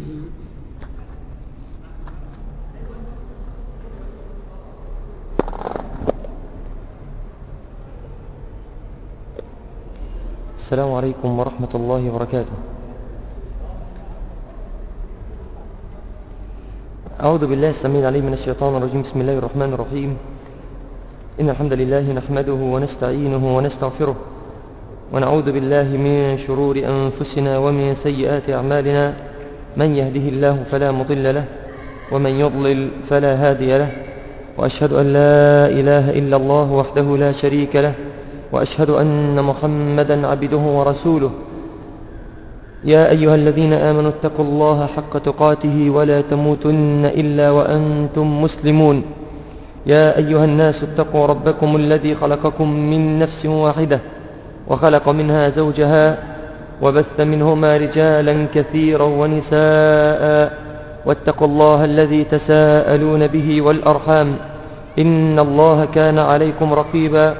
السلام عليكم ورحمة الله وبركاته. أعوذ بالله السميع العليم من الشيطان الرجيم. بسم الله الرحمن الرحيم. إن الحمد لله نحمده ونستعينه ونستغفره، ونعوذ بالله من شرور أنفسنا ومن سيئات أعمالنا. من يهده الله فلا مضل له، ومن يضلل فلا هادي له، وأشهد أن لا إله إلا الله وحده لا شريك له، وأشهد أن محمدا عبده ورسوله. يا أيها الذين آمنوا اتقوا الله حق تقاته ولا تموتن إلا وأنتم مسلمون. يا أيها الناس اتقوا ربكم الذي خلقكم من نفس واحدة، وخلق منها زوجها، وبث منهما رجالا كثيرا ونساء، واتقوا الله الذي تساءلون به والأرحام، إن الله كان عليكم رقيبا.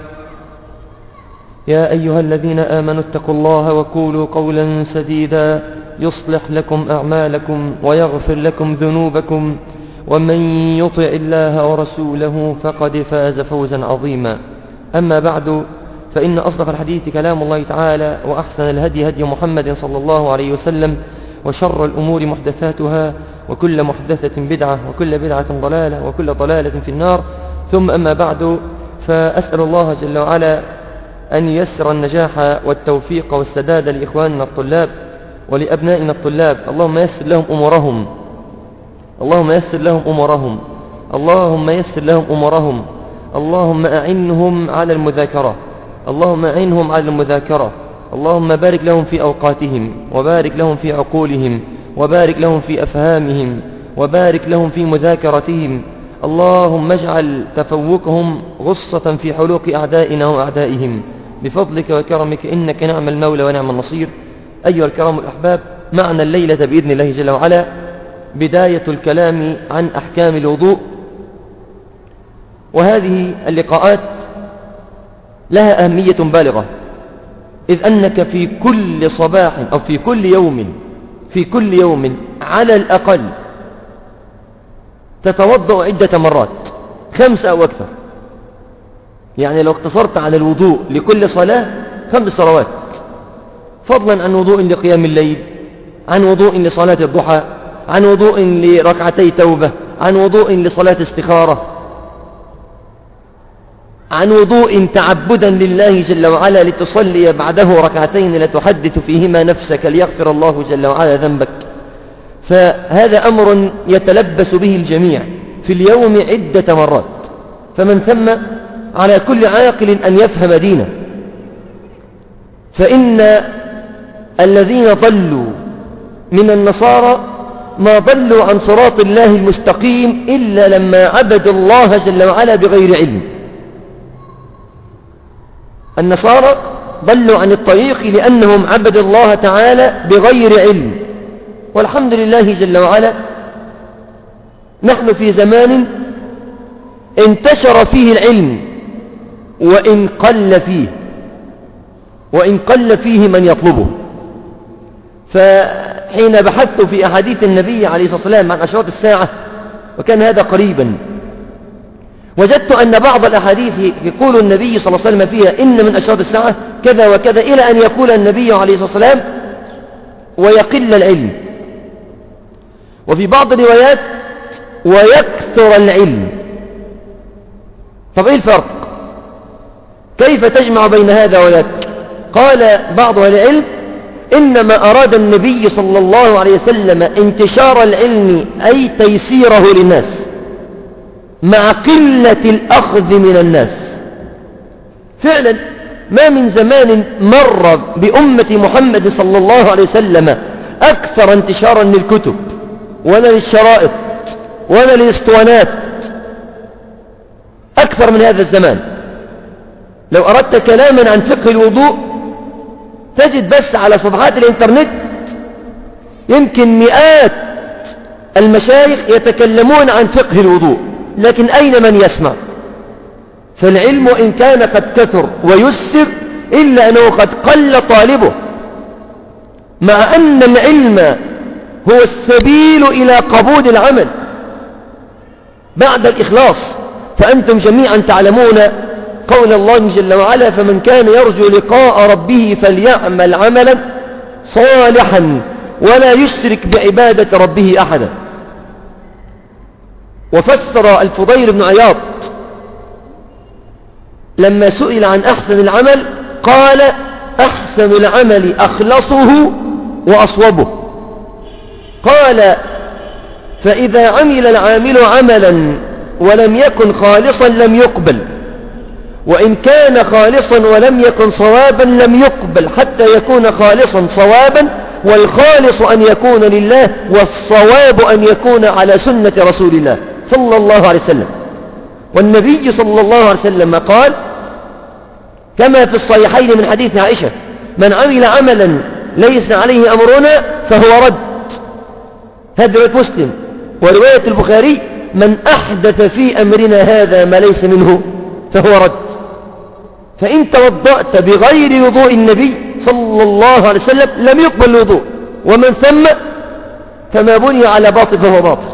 يا أيها الذين آمنوا اتقوا الله وقولوا قولا سديدا يصلح لكم أعمالكم ويغفر لكم ذنوبكم، ومن يطع الله ورسوله فقد فاز فوزا عظيما. أما بعد، فإن أصدق الحديث كلام الله تعالى، وأحسن الهدي هدي محمد صلى الله عليه وسلم، وشر الأمور محدثاتها، وكل محدثة بدعة، وكل بدعة ضلالة، وكل ضلالة في النار. ثم أما بعد، فأسأل الله جل وعلا أن ييسر النجاح والتوفيق والسداد لإخواننا الطلاب ولأبنائنا الطلاب. اللهم يسر لهم أمورهم، اللهم يسر لهم أمورهم، اللهم يسر لهم أمورهم، اللهم أعنهم على المذاكرة، اللهم أعنهم على المذاكرة، اللهم بارك لهم في أوقاتهم، وبارك لهم في عقولهم، وبارك لهم في أفهامهم، وبارك لهم في مذاكرتهم. اللهم اجعل تفوقهم غصة في حلوق أعدائنا وأعدائهم بفضلك وكرمك، إنك نعم المولى ونعم النصير. أيها الكرام الأحباب، معنا الليلة بإذن الله جل وعلا بداية الكلام عن أحكام الوضوء، وهذه اللقاءات لها أهمية بالغة، إذ أنك في كل صباح أو في كل يوم على الأقل تتوضأ عدة مرات، 5 أو أكثر. يعني لو اقتصرت على الوضوء لكل صلاة 5 صلوات، فضلا عن وضوء لقيام الليل، عن وضوء لصلاة الضحى، عن وضوء لركعتي توبة، عن وضوء لصلاة استخارة، عن وضوء تعبدا لله جل وعلا لتصلي بعده ركعتين لتحدث فيهما نفسك ليغفر الله جل وعلا ذنبك. فهذا أمر يتلبس به الجميع في اليوم عدة مرات. فمن ثم على كل عاقل أن يفهم دينه، فإن الذين ضلوا من النصارى ما ضلوا عن صراط الله المستقيم إلا لما عبدوا الله جل وعلا بغير علم. النصارى ضلوا عن الطريق لأنهم عبدوا الله تعالى بغير علم. والحمد لله جل وعلا نحن في زمان انتشر فيه العلم، وإن قل فيه من يطلبه. فحين بحثت في أحاديث النبي عليه الصلاة والسلام عن أشراط الساعة، وكان هذا قريبا، وجدت أن بعض الأحاديث يقول النبي صلى الله عليه وسلم فيها إن من أشراط الساعة كذا وكذا، إلى أن يقول النبي عليه الصلاة والسلام ويقل العلم. وفي بعض الروايات ويكثر العلم. طب إيه الفرق؟ كيف تجمع بين هذا وذاك؟ قال بعض أهل العلم إنما أراد النبي صلى الله عليه وسلم انتشار العلم أي تيسيره للناس مع قلة الأخذ من الناس. فعلا ما من زمان مر بأمة محمد صلى الله عليه وسلم أكثر انتشارا للكتب ولا للشرائط ولا للاسطوانات أكثر من هذا الزمان. لو أردت كلاما عن فقه الوضوء تجد بس على صفحات الإنترنت يمكن مئات المشايخ يتكلمون عن فقه الوضوء، لكن أين من يسمع؟ فالعلم إن كان قد كثر ويسر إلا أنه قد قل طالبه، مع أن العلم هو السبيل إلى قبول العمل بعد الإخلاص. فأنتم جميعا تعلمون قول الله جل وعلا: فمن كان يرجو لقاء ربه فليعمل عملا صالحا ولا يشرك بعبادة ربه أحدا. وفسر الفضيل بن عياض لما سئل عن أحسن العمل قال: أحسن العمل أخلصه وأصوبه. قال: فإذا عمل العامل عملا ولم يكن خالصا لم يقبل، وإن كان خالصا ولم يكن صوابا لم يقبل، حتى يكون خالصا صوابا، والخالص أن يكون لله، والصواب أن يكون على سنة رسول الله صلى الله عليه وسلم. والنبي صلى الله عليه وسلم قال كما في الصحيحين من حديث عائشة: من عمل عملا ليس عليه أمرنا فهو رد. هذا رواية مسلم. ورواية البخاري: من أحدث في أمرنا هذا ما ليس منه فهو رد. فإن توضأت بغير وضوء النبي صلى الله عليه وسلم لم يقبل الوضوء، ومن ثم فما بني على باطل فهو باطل.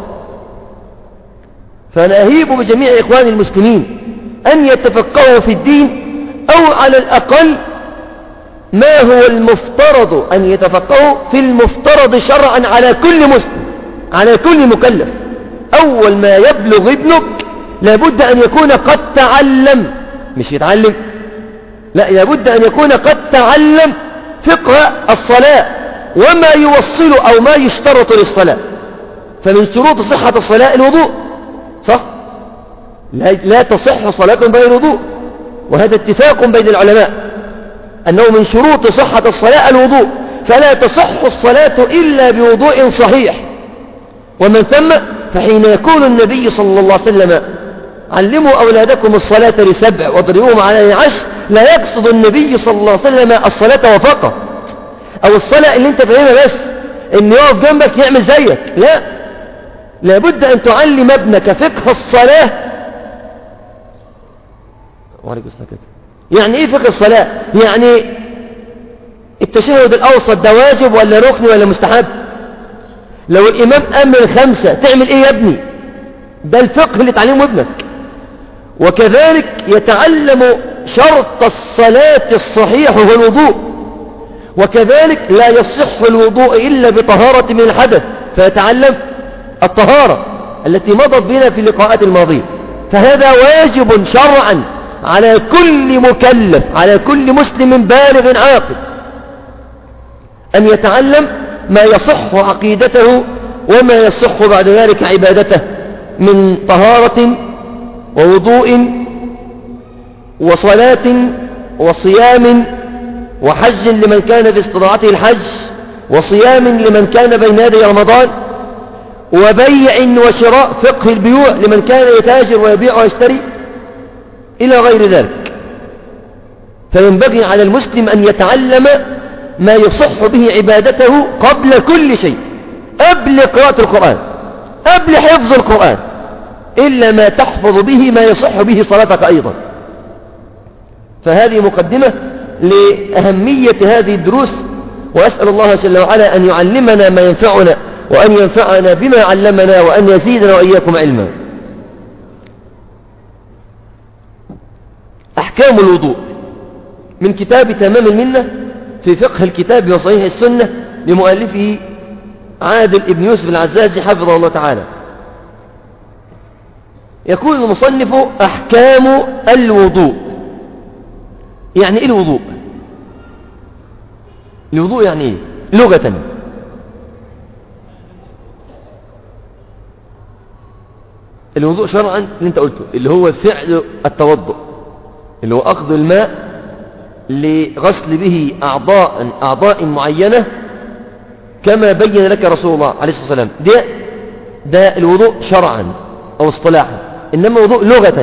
فأنا أهيب بجميع إخوان المسلمين أن يتفقهوا في الدين، أو على الأقل ما هو المفترض أن يتفقهوا في المفترض شرعا على كل مسلم، على كل مكلف. أول ما يبلغ ابنك لابد أن يكون قد تعلم، مش يتعلم، لا، لابد أن يكون قد تعلم فقه الصلاة وما يوصل أو ما يشترط للصلاة. فمن شروط صحة الصلاة الوضوء، صح؟ لا تصح صلاة بغير وضوء، وهذا اتفاق بين العلماء أنه من شروط صحة الصلاة الوضوء، فلا تصح الصلاة إلا بوضوء صحيح. ومن ثم فحين يكون النبي صلى الله عليه وسلم: علموا أولادكم الصلاة ل7 واضربوهم على 10، لا يقصد النبي صلى الله عليه وسلم الصلاة وفقط، أو الصلاة اللي انت فاهمها بس إن يقف جنبك يعمل زيك، لا، لابد أن تعلم ابنك فقه الصلاة. يعني إيه فقه الصلاة؟ يعني التشهد الأوسط ده واجب ولا ركن ولا مستحب؟ لو الإمام أمر 5 تعمل إيه يا ابني؟ ده الفقه اللي تعلمه ابنك. وكذلك يتعلم شرط الصلاة الصحيح هو الوضوء، وكذلك لا يصح الوضوء إلا بطهارة من الحدث، فيتعلم الطهارة التي مضت بنا في اللقاءات الماضية. فهذا واجب شرعا على كل مكلف، على كل مسلم بالغ عاقل، أن يتعلم ما يصح عقيدته وما يصح بعد ذلك عبادته من طهارة ووضوء وصلاة وصيام وحج لمن كان في استطاعته الحج، وصيام لمن كان بين يدي رمضان، وبيع وشراء، فقه البيوع لمن كان يتاجر ويبيع ويشتري، إلى غير ذلك. فينبغي على المسلم أن يتعلم ما يصح به عبادته قبل كل شيء، قبل قراءة القرآن، قبل حفظ القرآن، إلا ما تحفظ به ما يصح به صلاتك أيضا. فهذه مقدمة لأهمية هذه الدروس، وأسأل الله جل وعلا أن يعلمنا ما ينفعنا، وأن ينفعنا بما علمنا، وأن يزيدنا وإياكم علما. أحكام الوضوء من كتاب تمام المنة في فقه الكتاب وصحيح السنة لمؤلفه عادل ابن يوسف العزازي حفظه الله تعالى. يقول المصنف: أحكام الوضوء. يعني إيه الوضوء؟ الوضوء يعني إيه لغة؟ الوضوء شرعا اللي انت قلته، اللي هو فعل التوضؤ، اللي هو أخذ الماء لغسل به أعضاء معينة كما بين لك رسول الله عليه الصلاة والسلام. ده الوضوء شرعا أو اصطلاحا. إنما الوضوء لغة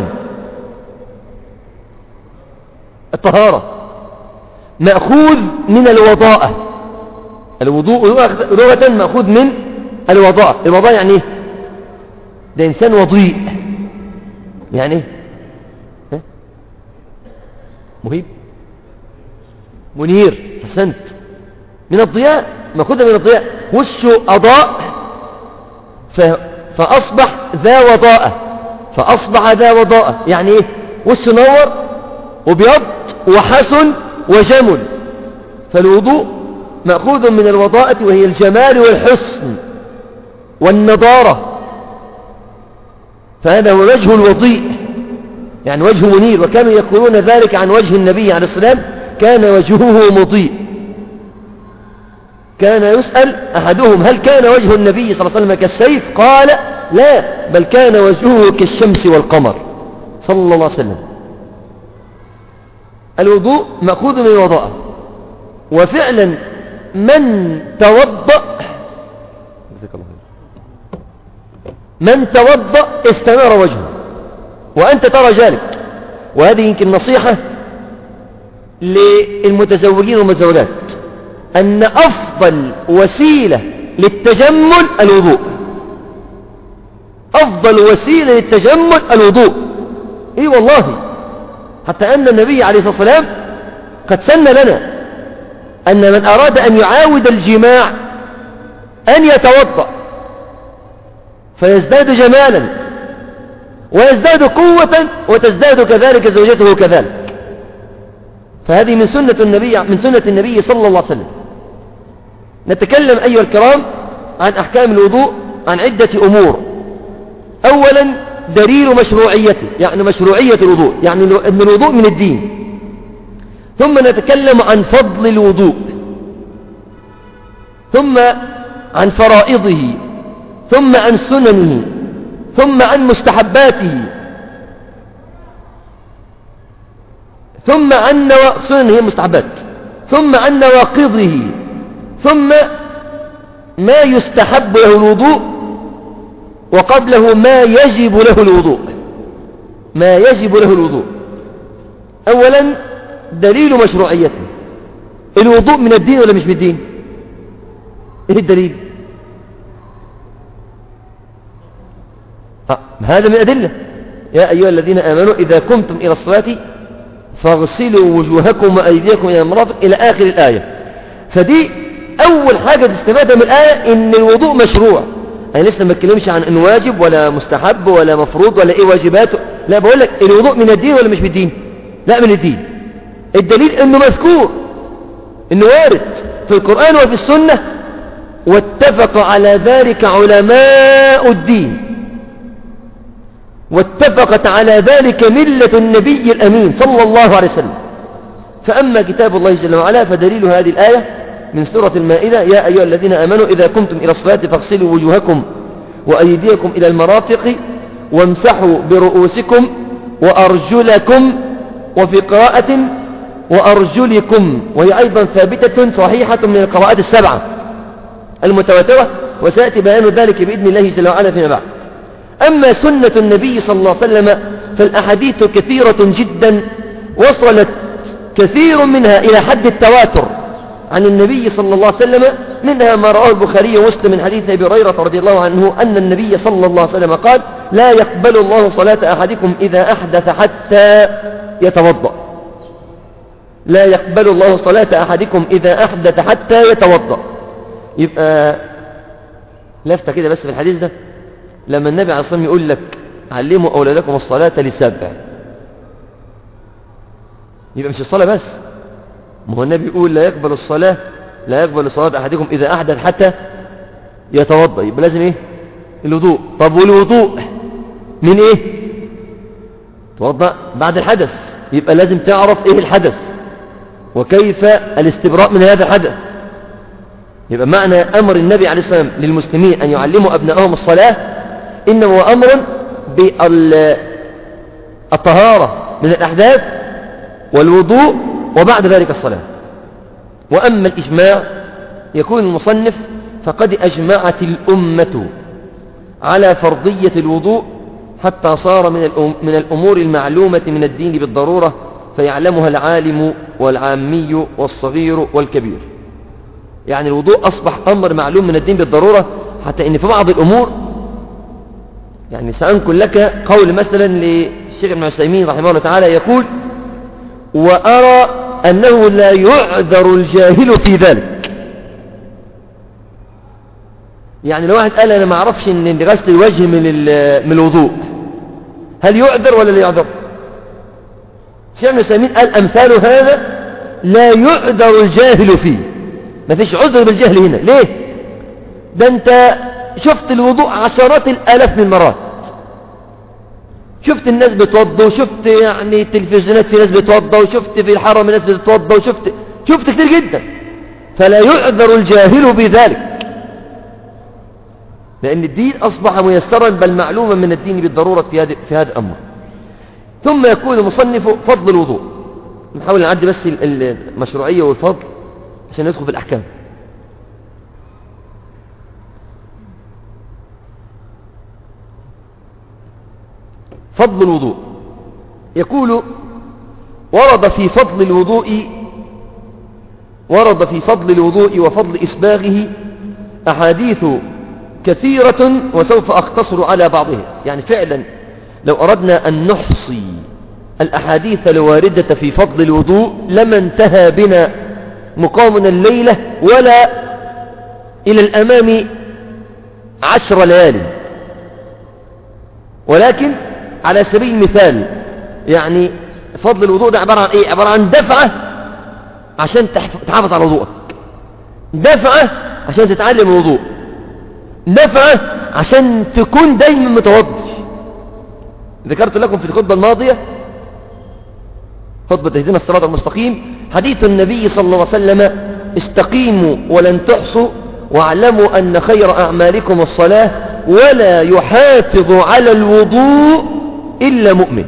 الطهارة، مأخوذ من الوضاءة. الوضوء لغة مأخوذ من الوضاءة. الوضاء يعني ايه؟ ده إنسان وضيء، يعني ايه؟ مهيب، منير، حسنت، من الضياء، مأخوذة من الضياء. وشه أضاء فأصبح ذا وضاءة، فأصبح ذا وضاءة، يعني إيه؟ وشه نور وبيض وحسن وجمل. فالوضوء مأخوذ من الوضاءة وهي الجمال والحسن والنضارة، فهذا هو وجه الوضيء، يعني وجه منير. وكانوا يقولون ذلك عن وجه النبي عليه السلام، كان وجهه مضيء. كان يسأل أحدهم هل كان وجه النبي صلى الله عليه وسلم كالسيف؟ قال لا، بل كان وجهه كالشمس والقمر صلى الله عليه وسلم. الوضوء مأخوذ من الوضاءة. وفعلا من توضأ استنار وجهه، وأنت ترى ذلك. وهذه يمكن نصيحة للمتزوجين والمتزوجات، أن أفضل وسيلة للتجمل الوضوء. أفضل وسيلة للتجمل الوضوء. إيه والله، حتى أن النبي عليه الصلاة والسلام قد سن لنا أن من أراد أن يعاود الجماع أن يتوضأ فيزداد جمالا ويزداد قوة، وتزداد كذلك زوجته كذلك. فهذه من سنة النبي صلى الله عليه وسلم. نتكلم أيها الكرام عن أحكام الوضوء عن عدة أمور. أولا دليل مشروعيته، يعني مشروعية الوضوء، يعني أن الوضوء من الدين. ثم نتكلم عن فضل الوضوء، ثم عن فرائضه، ثم عن سننه، ثم عن مستحباته، ثم عن سننه المستحبات، ثم عن نواقضه، ثم ما يستحب له الوضوء، وقبله ما يجب له الوضوء. ما يجب له الوضوء. أولا دليل مشروعيته. الوضوء من الدين ولا مش من الدين؟ ايه الدليل؟ هذا من الأدلة. يا أيها الذين آمنوا إذا قمتم إلى الصلاة فاغسلوا وجوهكم وأيديكم إلى المرافق إلى آخر الآية. فدي أول حاجة تستفادها من الآية، إن الوضوء مشروع. أنا لسه ما بتكلمش عن إنه واجب ولا مستحب ولا مفروض ولا إيه واجباته، لا، بقول لك الوضوء من الدين ولا مش من الدين؟ لا، من الدين. الدليل إنه مذكور، إنه وارد في القرآن وفي السنة، واتفق على ذلك علماء الدين، واتفقت على ذلك ملة النبي الأمين صلى الله عليه وسلم. فأما كتاب الله جل وعلا فدليل هذه الآية من سورة المائدة: يا أيها الذين آمنوا إذا قمتم إلى الصلاة فاغسلوا وجوهكم وأيديكم إلى المرافق وامسحوا برؤوسكم وأرجلكم، وفي قراءة وأرجلكم، وهي أيضا ثابتة صحيحة من القراءات السبعة المتواترة، وسيأتي بيان ذلك بإذن الله جل وعلا فيما بعد. أما سنة النبي صلى الله عليه وسلم فالأحاديث كثيرة جدا، وصلت كثير منها إلى حد التواتر عن النبي صلى الله عليه وسلم. منها ما رواه البخاري ومسلم من حديث أبي هريرة رضي الله عنه أن النبي صلى الله عليه وسلم قال: لا يقبل الله صلاة أحدكم إذا أحدث حتى يتوضأ. لا يقبل الله صلاة أحدكم إذا أحدث حتى يتوضأ. يبقى لفتة كده بس في الحديث ده، لما النبي عليه الصلاة والسلام يقول لك علموا أولادكم الصلاة لسبع، يبقى مش الصلاة بس. ما هو النبي يقول لا يقبل صلاة أحدكم إذا أحدث حتى يتوضأ، يبقى لازم إيه؟ الوضوء. طب والوضوء من إيه؟ توضأ بعد الحدث، يبقى لازم تعرف إيه الحدث وكيف الاستبراء من هذا الحدث. يبقى معنى أمر النبي عليه الصلاة والسلام للمسلمين أن يعلموا أبنائهم الصلاة إنما هو أمر بالطهارة من الأحداث والوضوء وبعد ذلك الصلاة. وأما الإجماع يكون المصنف فقد أجمعت الأمة على فرضية الوضوء حتى صار من الأمور المعلومة من الدين بالضرورة، فيعلمها العالم والعامي والصغير والكبير. يعني الوضوء أصبح أمر معلوم من الدين بالضرورة، حتى إن في بعض الأمور، يعني سأنقل لك قول مثلا للشيخ ابن عثيمين رحمه الله تعالى يقول: وأرى أنه لا يعذر الجاهل في ذلك. يعني لو واحد قال أنا ما أعرفش إن غسل الوجه من الوضوء، هل يعذر ولا لا يعذر؟ الشيخ ابن عثيمين قال أمثال هذا لا يعذر الجاهل فيه، ما فيش عذر بالجهل هنا. ليه؟ ده أنت شفت الوضوء عشرات الآلاف من المرات، شفت الناس بتوضى، وشفت يعني التلفزيونات في ناس بتوضى، وشفت في الحرم ناس بتوضى، وشفت كتير جدا، فلا يعذر الجاهل بذلك، لأن الدين أصبح ميسرا بل معلوما من الدين بالضرورة في هذا الأمر. ثم يكون المصنف فضل الوضوء. نحاول نعدي بس المشروعية والفضل عشان ندخل في الأحكام. فضل الوضوء، يقول ورد في فضل الوضوء وفضل إسباغه أحاديث كثيرة وسوف أختصر على بعضها. يعني فعلا لو أردنا أن نحصي الأحاديث الواردة في فضل الوضوء لما انتهى بنا مقامنا الليلة ولا إلى الأمام 10 ليالي. ولكن على سبيل المثال يعني فضل الوضوء ده عبارة عن إيه؟ عبارة عن دفعة عشان تحافظ على وضوءك، دفعة عشان تتعلم الوضوء، دفعة عشان تكون دايما متوضي. ذكرت لكم في الخطبة الماضية، خطبة اهدنا الصراط المستقيم، حديث النبي صلى الله عليه وسلم: استقيموا ولن تحصوا واعلموا أن خير أعمالكم الصلاة ولا يحافظ على الوضوء إلا مؤمن.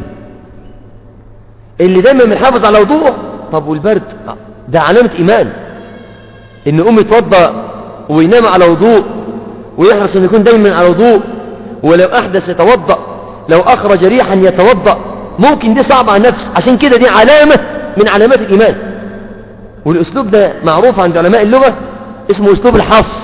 اللي دايما بيحافظ على وضوءه. طب والبرد ده علامة إيمان، إن يقوم يتوضأ وينام على وضوء ويحرص أن يكون دايما على وضوء، ولو أحدث يتوضأ، لو أخرج ريحا يتوضأ. ممكن دي صعبة على النفس، عشان كده دي علامة من علامات الإيمان. والأسلوب ده معروف عند علماء اللغة، اسمه أسلوب الحصر،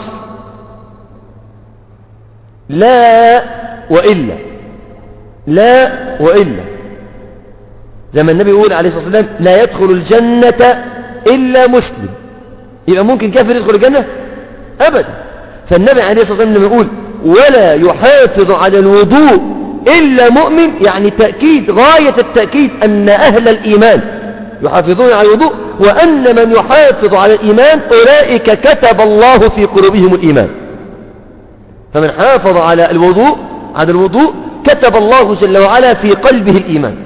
لا وإلا، لا وإلا. زي ما النبي يقول عليه الصلاة والسلام: لا يدخل الجنة إلا مسلم. يبقى ممكن كافر يدخل الجنة؟ أبدا. فالنبي عليه الصلاة والسلام لما يقول ولا يحافظ على الوضوء إلا مؤمن، يعني تأكيد غاية التأكيد أن أهل الإيمان يحافظون على الوضوء، وأن من يحافظ على الإيمان أولئك كتب الله في قلوبهم الإيمان. فمن حافظ على الوضوء كتب الله جل وعلا في قلبه الإيمان.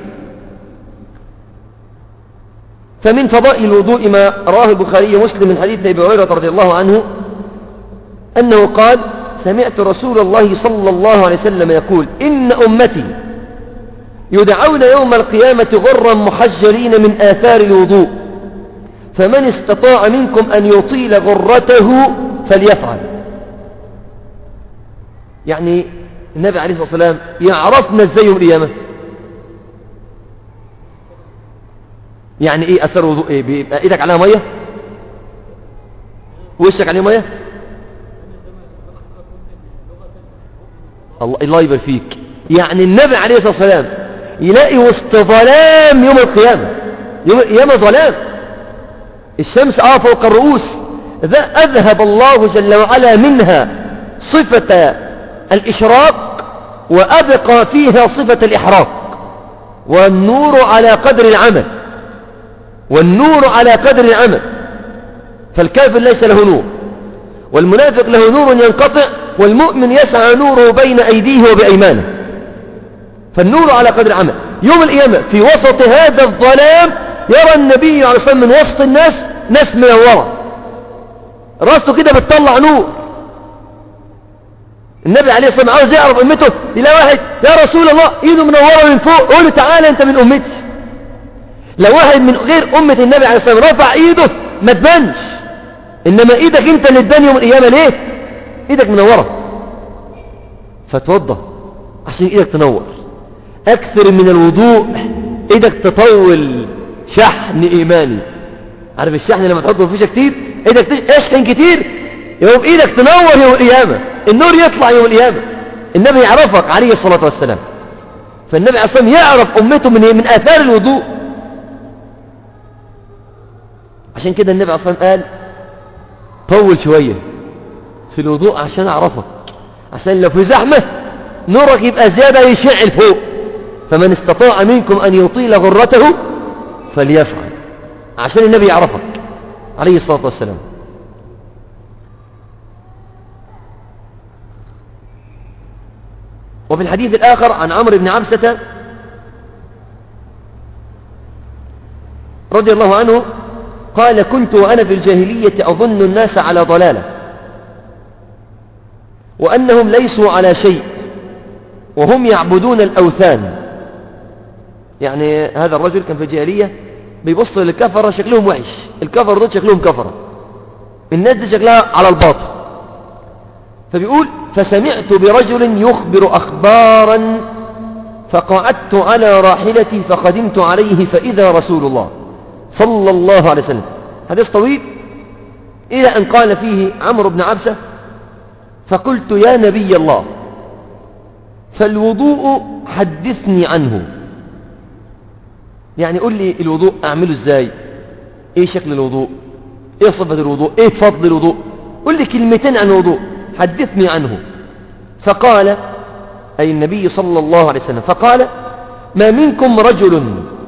فمن فضائل الوضوء ما رواه البخاري ومسلم من حديث أبي هريرة رضي الله عنه أنه قال: سمعت رسول الله صلى الله عليه وسلم يقول: إن أمتي يدعون يوم القيامة غرا محجلين من آثار الوضوء، فمن استطاع منكم أن يطيل غرته فليفعل. يعني النبي عليه الصلاة والسلام يعرفنا ازاي يوم القيامة. يعني ايه اثر الوضوء؟ ايه؟ بيبقى ايدك عليها مية، وشك عليه مية. الله يبارك فيك. يعني النبي عليه الصلاة والسلام يلاقي وسط ظلام يوم القيامة، يوم القيامة ظلام، الشمس فوق الرؤوس، ذا أذهب الله جل وعلا منها صفة الإشراق وأبقى فيها صفة الإحراق. والنور على قدر العمل، والنور على قدر العمل. فالكافر ليس له نور، والمنافق له نور ينقطع، والمؤمن يسعى نوره بين أيديه وبأيمانه. فالنور على قدر العمل. يوم القيامة في وسط هذا الظلام يرى النبي عليه الصلاة والسلام من وسط الناس ناس منورة، راسه كده بتطلع نور. النبي عليه الصلاة والسلام عاوز يعرف أمته، إلى واحد: يا رسول الله ايده منورة من فوق، قول له تعالى انت من أمتي. لو واحد من غير أمة النبي عليه الصلاة والسلام رفع ايده ما تبانش، إنما ايدك انت اللي تبان يوم القيامة. ليه؟ ايدك منورة، فتوضى عشان ايدك تنور. أكثر من الوضوء، ايدك تطول شحن إيماني. عارف الشحن لما تحطه في فيشة كتير، ايدك اشحن كتير، يوم ايدك تنور يوم القيامة، النور يطلع يوم القيامة. النبي يعرفك عليه الصلاة والسلام. فالنبي عليه الصلاة والسلام يعرف أمته من آثار الوضوء. عشان كده النبي عليه الصلاة والسلام قال: طول شوية في في الوضوء عشان أعرفك، عشان لو في زحمة نورك يبقى زيادة يشع لفوق. فمن استطاع منكم أن يطيل غرته فليفعل، عشان النبي يعرفك عليه الصلاة والسلام. وفي الحديث الآخر عن عمرو بن عبسة رضي الله عنه قال: كنت وأنا في الجاهلية أظن الناس على ضلالة، وأنهم ليسوا على شيء، وهم يعبدون الأوثان. يعني هذا الرجل كان في الجاهلية بيبص للكفرة شكلهم وحش، الكفر دول شكلهم كفرة، الناس دي شكلها على الباطل. فبيقول: فسمعت برجل يخبر أخبارا فقعدت على راحلتي فقدمت عليه فإذا رسول الله صلى الله عليه وسلم. حديث طويل إلى أن قال فيه عمرو بن عبسة: فقلت: يا نبي الله، فالوضوء حدثني عنه. يعني قل لي الوضوء أعمله إزاي، إيه شكل الوضوء، إيه صفة الوضوء، إيه فضل الوضوء، قل لي كلمتين عن الوضوء، حدثني عنه. فقال، أي النبي صلى الله عليه وسلم، فقال: ما منكم رجل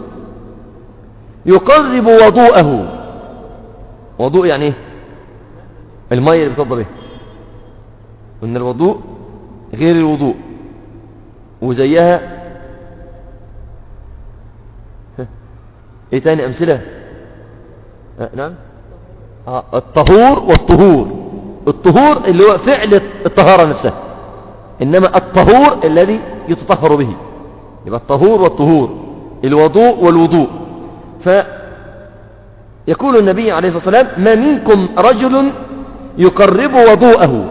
يقرب وضوءه. وضوء يعني إيه؟ المية اللي بتوضى بها. وإن الوضوء غير الوضوء، وزيها ايه تاني امثله؟ نعم، الطهور والطهور. الطهور اللي هو فعل الطهاره نفسها، انما الطهور الذي يتطهر به. يبقى الطهور والطهور، الوضوء والوضوء. فيقول النبي عليه الصلاه والسلام: ما منكم رجل يقرب وضوءه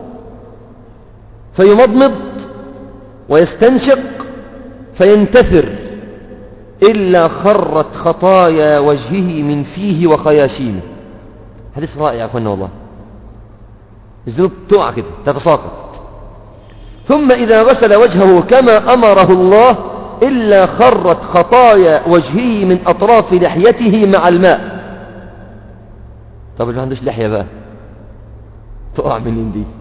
فيمضمض ويستنشق فينتثر إلا خرت خطايا وجهه من فيه وخياشيمه. حديث رائع يا أخوانا والله. الذنوب تقع كده تتساقط. ثم إذا غسل وجهه كما أمره الله إلا خرت خطايا وجهه من أطراف لحيته مع الماء. طب اللي ما عندوش لحية بقى تقع منين دي؟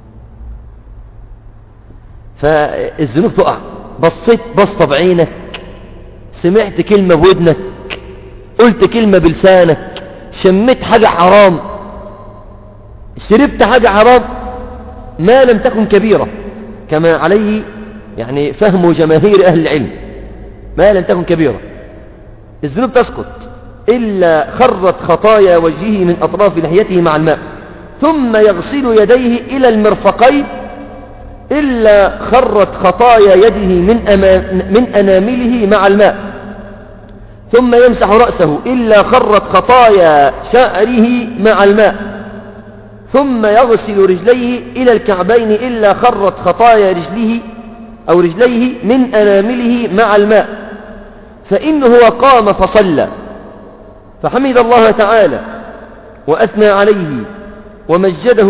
فالذنوب تقع. بصيت بصة بعينك، سمعت كلمة بودنك، قلت كلمة بلسانك، شميت حاجة حرام، شربت حاجة حرام، ما لم تكن كبيرة كما عليه يعني فهم جماهير أهل العلم، ما لم تكن كبيرة، الذنوب تسقط إلا خرت خطايا وجهه من أطراف لحيته مع الماء، ثم يغسل يديه إلى المرفقين إلا خرت خطايا يده من أنامله مع الماء، ثم يمسح رأسه إلا خرت خطايا شعره مع الماء، ثم يغسل رجليه إلى الكعبين إلا خرت خطايا رجليه من أنامله مع الماء. فإنه قام فصلى فحمد الله تعالى وأثنى عليه ومجده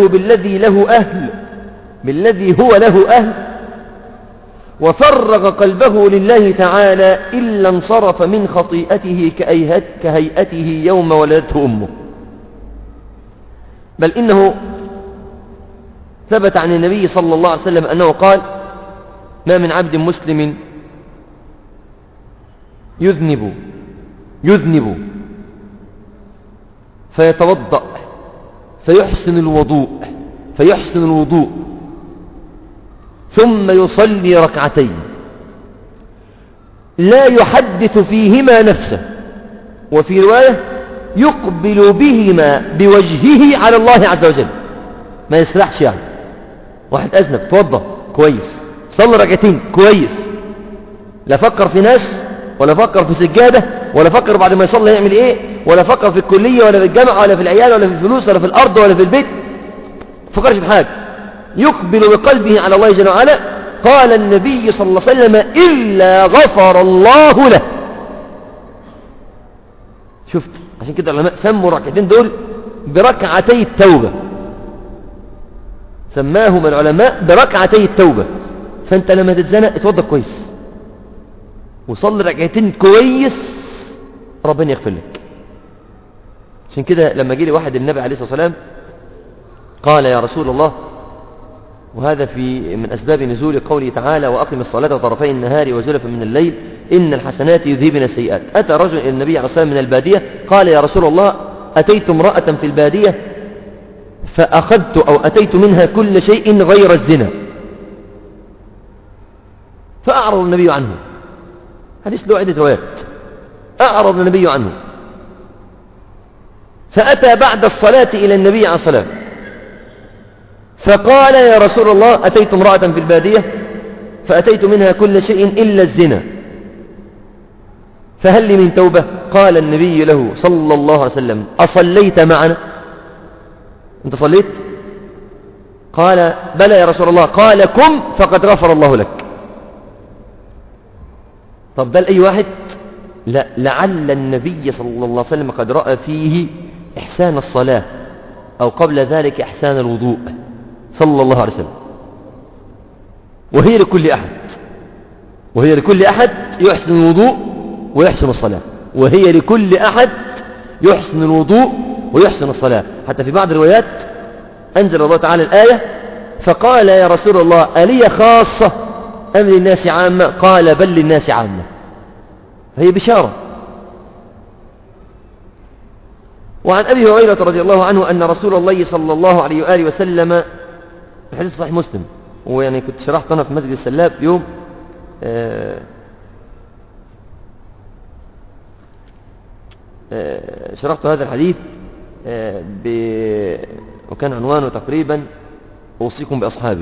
بالذي هو له أهل، وفرغ قلبه لله تعالى إلا انصرف من خطيئته كهيئته يوم ولدته أمه. بل إنه ثبت عن النبي صلى الله عليه وسلم أنه قال: ما من عبد مسلم يذنب فيتوضأ فيحسن الوضوء ثم يصلي ركعتين لا يحدث فيهما نفسه، وفي رواية يقبل بهما بوجهه على الله عز وجل، ما يسرحش. يعني واحد أذنب توضأ كويس، صلى ركعتين كويس، لا فكر في ناس ولا فكر في سجادة ولا فكر بعد ما يصلي يعمل ايه، ولا فكر في الكلية ولا في الجامعة ولا في العيال ولا في الفلوس ولا في الأرض ولا في البيت، فكرش في حاجة، يقبل بقلبه على الله جل وعلا. قال النبي صلى الله عليه وسلم: إلا غفر الله له. شفت؟ عشان كده العلماء سموا الركعتين دول بركعتي التوبة، سماهما العلماء بركعتي التوبة. فانت لما تتزنق اتوضى كويس وصلي ركعتين كويس، ربنا يغفر لك. عشان كده لما جه لي واحد النبي عليه الصلاة والسلام قال يا رسول الله، وهذا من أسباب نزول قوله تعالى وأقم الصلاة طرفي النهار وزلفا من الليل إن الحسنات يذهبن السيئات. أتى رجل إلى النبي عليه الصلاة والسلام من البادية قال يا رسول الله أتيت امرأة في البادية فأخذت أو أتيت منها كل شيء غير الزنا، فأعرض النبي عنه. حديث له عدة روايات. أعرض النبي عنه، فأتى بعد الصلاة إلى النبي عليه الصلاة والسلام فقال يا رسول الله أتيت امرأة في البادية فأتيت منها كل شيء إلا الزنا، فهل لي من توبة؟ قال النبي له صلى الله عليه وسلم أصليت معنا؟ أنت صليت؟ قال بلى يا رسول الله. قال قم فقد غفر الله لك. طب ده لأي واحد؟ لا، لعل النبي صلى الله عليه وسلم قد رأى فيه إحسان الصلاة أو قبل ذلك إحسان الوضوء صلى الله عليه وسلم، وهي لكل أحد، وهي لكل أحد يحسن الوضوء ويحسن الصلاة، وهي لكل أحد يحسن الوضوء ويحسن الصلاة. حتى في بعض الروايات أنزل الله تعالى الآية فقال يا رسول الله ألي خاصة أم للناس عامة؟ قال بل للناس عامة. هي بشارة. وعن أبي هريرة رضي الله عنه أن رسول الله صلى الله عليه وآله وسلم، الحديث صحيح مسلم، ويعني كنت شرحت أنا في مسجد السلاب يوم شرحت هذا الحديث وكان عنوانه تقريبا أوصيكم بأصحابي.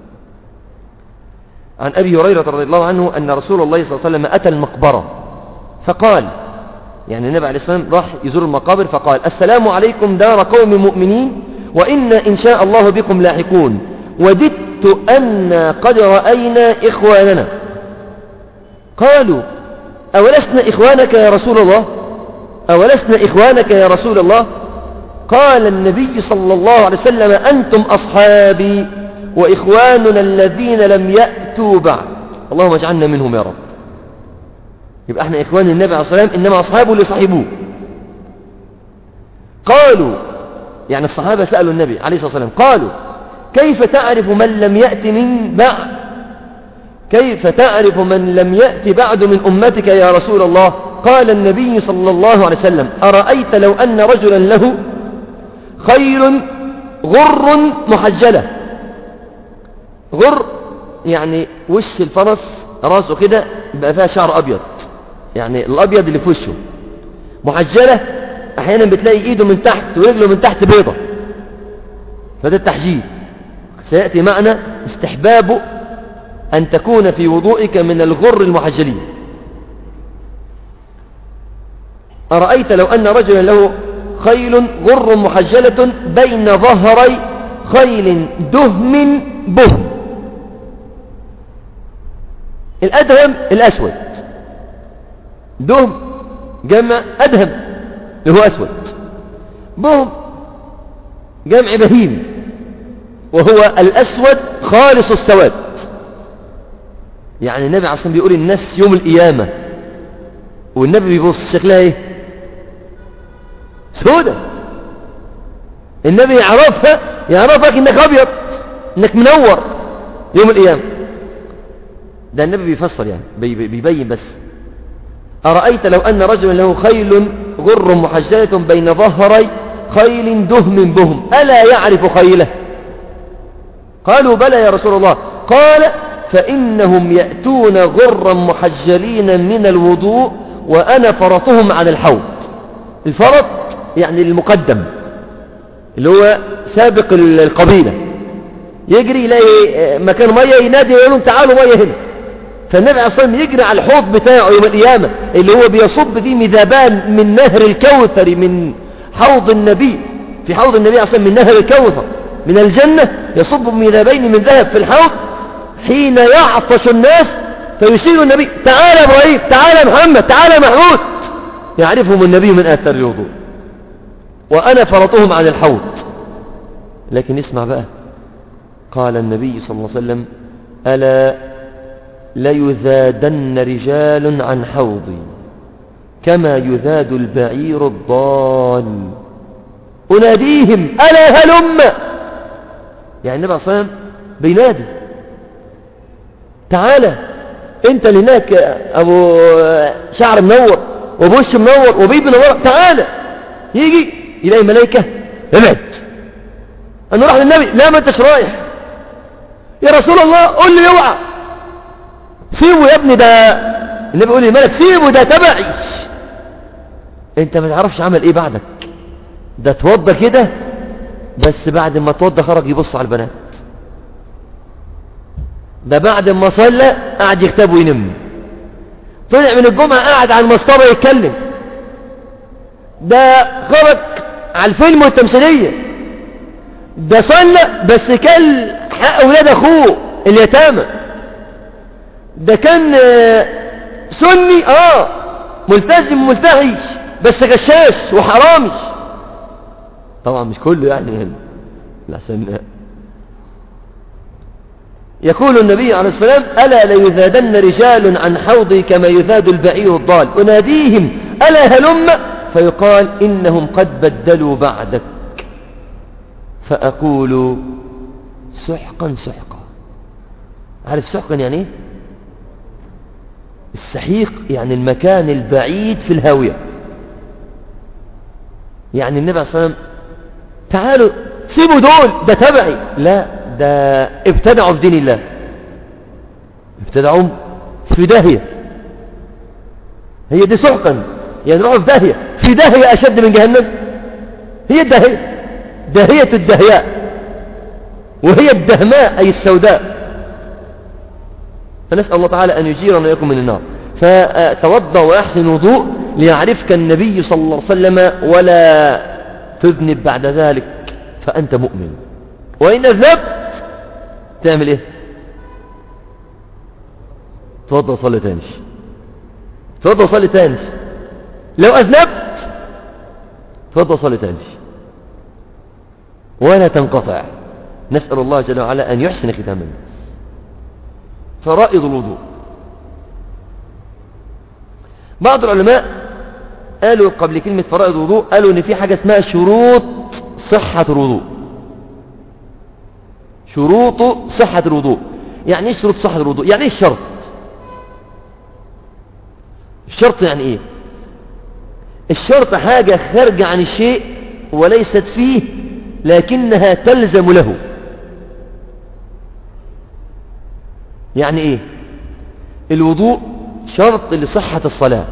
عن أبي هريرة رضي الله عنه أن رسول الله صلى الله عليه وسلم أتى المقبرة فقال، يعني النبي عليه الصلاة والسلام راح يزور المقابر فقال السلام عليكم دار قوم مؤمنين وإنا إن شاء الله بكم لاحقون وددت أن قد رأينا إخواننا. قالوا أولسنا إخوانك يا رسول الله؟ أولسنا إخوانك يا رسول الله؟ قال النبي صلى الله عليه وسلم أنتم أصحابي وإخواننا الذين لم يأتوا بعد. اللهم اجعلنا منهم يا رب. يبقى احنا إخوان النبي عليه الصلاة والسلام، إنما أصحابه اللي صحبوه. قالوا، يعني الصحابة سألوا النبي عليه الصلاة والسلام قالوا كيف تعرف من لم يأت من بعد؟ كيف تعرف من لم يأت بعد من أمتك يا رسول الله؟ قال النبي صلى الله عليه وسلم أرأيت لو أن رجلا له خيل غر محجلة. غر يعني وش الفرس راسه كده بقى فيها شعر أبيض، يعني الأبيض اللي في وشه. محجلة أحيانا بتلاقي إيده من تحت ورجله من تحت بيضة، فده التحجيل. سيأتي معنا استحباب أن تكون في وضوئك من الغر المحجلين. أرأيت لو أن رجلا له خيل غر محجلة بين ظهري خيل دهم بهم. الأدهم الأسود، دهم جمع أدهم اللي هو أسود، بهم جمع بهيم وهو الأسود خالص السواد. يعني النبي عليه الصلاة والسلام بيقول الناس يوم القيامة والنبي بيبص شكلها ايه؟ سودة. النبي يعرفك انك ابيض، انك منور يوم القيامة. ده النبي بيفسر، يعني بيبين بس. أرأيت لو أن رجلا له خيل غر محجلة بين ظهري خيل دهم بهم ألا يعرف خيله؟ قالوا بلى يا رسول الله. قال فإنهم يأتون غرا محجلين من الوضوء وأنا فرطهم على الحوض. الفرط يعني المقدم اللي هو سابق القبيلة، يجري يلاقي مكان مية ينادي يقول لهم تعالوا مية هنا. فالنبي عليه الصلاة والسلام يجري على الحوض بتاعه يوم القيامة اللي هو بيصب فيه مذابان من نهر الكوثر من حوض النبي، في حوض النبي عليه الصلاة والسلام من نهر الكوثر من الجنة، يصب مذابين من ذهب في الحوض حين يعطش الناس فيشير النبي تعالى إبراهيم، تعالى محمد، تعالى محمود، يعرفهم النبي من آثار الوضوء وأنا فرطهم عن الحوض. لكن اسمع بقى، قال النبي صلى الله عليه وسلم ألا ليذادن رجال عن حوضي كما يذاد البعير الضال أناديهم ألا هلم يعني النبي عليه الصلاة والسلام بينادي تعالى انت اللي هناك ابو شعر منور وبوش منور وبيب منور، تعالى. يجي يلاقي ملائكة، ابعد، انا راح للنبي، لا ما انتش رايح يا رسول الله، قول لي اوعى، سيبه يا ابني، ده النبي يقول للملك سيبه ده تبعي. انت ما تعرفش عمل ايه بعدك، ده توضى كده بس بعد ما توضى خرج يبص على البنات، ده بعد ما صلى قعد يكتب وينم، طلع من الجمعة قعد على المصطبة يتكلم، ده خرج على الفيلم والتمثيلية، ده صلى بس كل حق أولاد أخوه اليتامى، ده كان سني ملتزم ملتهي بس غشاش وحرامي. طبعا مش كله يعني لحسن. يقول النبي عليه الصلاة والسلام ألا ليذادن رجال عن حوضي كما يذاد البعير الضال، أناديهم ألا هلم، فيقال إنهم قد بدلوا بعدك، فأقول سحقا سحقا. عارف سحقا يعني ايه؟ السحيق يعني المكان البعيد في الهاوية. يعني النبي عليه الصلاة والسلام تعالوا سيبوا دول، ده تبعي، لا ده ابتدعوا في دين الله، ابتدعوا في داهية. هي دي سحقا يعني روحوا في داهية، في داهية أشد من جهنم. هي الداهية، داهية الدهياء، وهي الدهماء أي السوداء. فنسأل الله تعالى أن يجيرنا ويكون من النار. فتوضأ وأحسن وضوء ليعرفك النبي صلى الله عليه وسلم ولا تذنب بعد ذلك فأنت مؤمن. وإن أذنبت تعمل إيه؟ توضأ وصلي تاني، توضأ وصلي تاني. لو أذنبت توضأ وصلي تاني ولا تنقطع. نسأل الله جل وعلا أن يحسن ختامنا. فرائض الوضوء، بعض العلماء قالوا قبل كلمة فرائض الوضوء قالوا إن في حاجة اسمها شروط صحة الوضوء. شروط صحة الوضوء يعني ايه شروط صحة الوضوء؟ يعني ايه الشرط؟ الشرط يعني ايه؟ الشرط حاجة خارجة عن الشيء وليست فيه لكنها تلزم له. يعني ايه؟ الوضوء شرط لصحة الصلاة،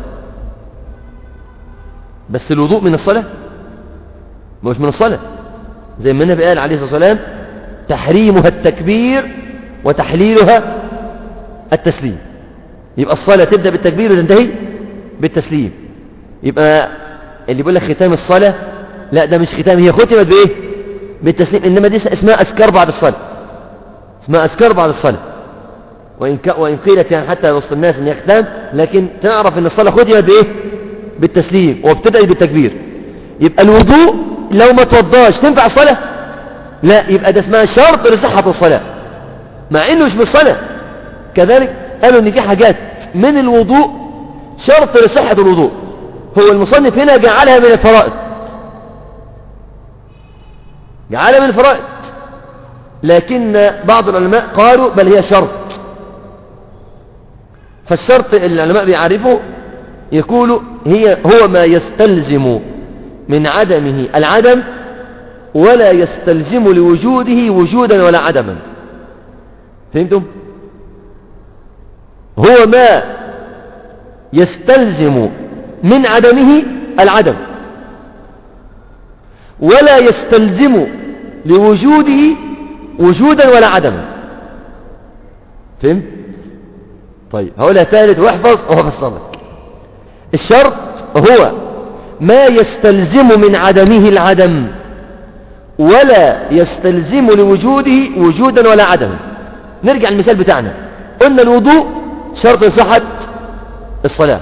بس الوضوء من الصلاة مش من الصلاة، زي ما النبي قال عليه الصلاة والسلام تحريمها التكبير وتحليلها التسليم. يبقى الصلاة تبدأ بالتكبير وتنتهي بالتسليم. يبقى اللي بيقول لك ختام الصلاة، لا ده مش ختام، هي ختمت بإيه؟ بالتسليم. إنما دي اسمها أذكار بعد الصلاة، اسمها أذكار بعد الصلاة. وإن قيلت يعني حتى وسط الناس إن هي ختام، لكن تعرف إن الصلاة ختمت بإيه؟ بالتسليم وابتدأت بالتكبير. يبقى الوضوء لو ما توضاش تنفع الصلاة؟ لا، يبقى ده اسمها شرط لصحة الصلاة مع إنه مش بالصلاة. كذلك قالوا إن في حاجات من الوضوء شرط لصحة الوضوء، هو المصنف هنا جعلها من الفرائض، جعلها من الفرائض، لكن بعض العلماء قالوا بل هي شرط. فالشرط العلماء بيعرفوا يقولوا هو ما يستلزم من عدمه العدم ولا يستلزم لوجوده وجودا ولا عدما. فهمتم؟ هو ما يستلزم من عدمه العدم ولا يستلزم لوجوده وجودا ولا عدما. فهمت؟ طيب هقولها ثالث واحفظ وهفصلك. الشرط هو ما يستلزم من عدمه العدم ولا يستلزم لوجوده وجودا ولا عدما. نرجع المثال بتاعنا، قلنا الوضوء شرط صحة الصلاة.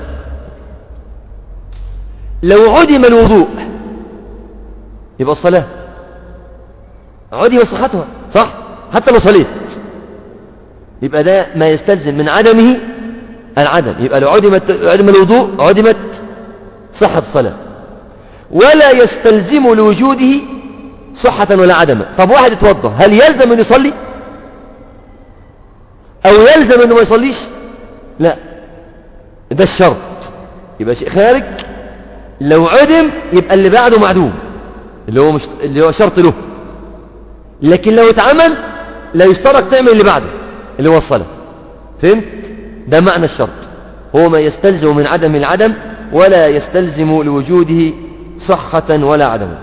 لو عدم الوضوء يبقى الصلاة عدم صحتها، صح؟ حتى لو صليت يبقى ده ما يستلزم من عدمه العدم. يبقى لو عدم الوضوء عدمت صحة الصلاة. ولا يستلزم لوجوده صحة ولا عدما. طب واحد اتوضى، هل يلزم أن يصلي أو يلزم أنه ما يصليش؟ لا، ده الشرط، يبقى شيء خارج. لو عدم يبقى اللي بعده معدوم، اللي هو شرط له. لكن لو اتعمل لا يشترط تعمل اللي بعده اللي هو الصلاة. فهمت؟ ده معنى الشرط، هو ما يستلزم من عدم العدم ولا يستلزم لوجوده صحة ولا عدم.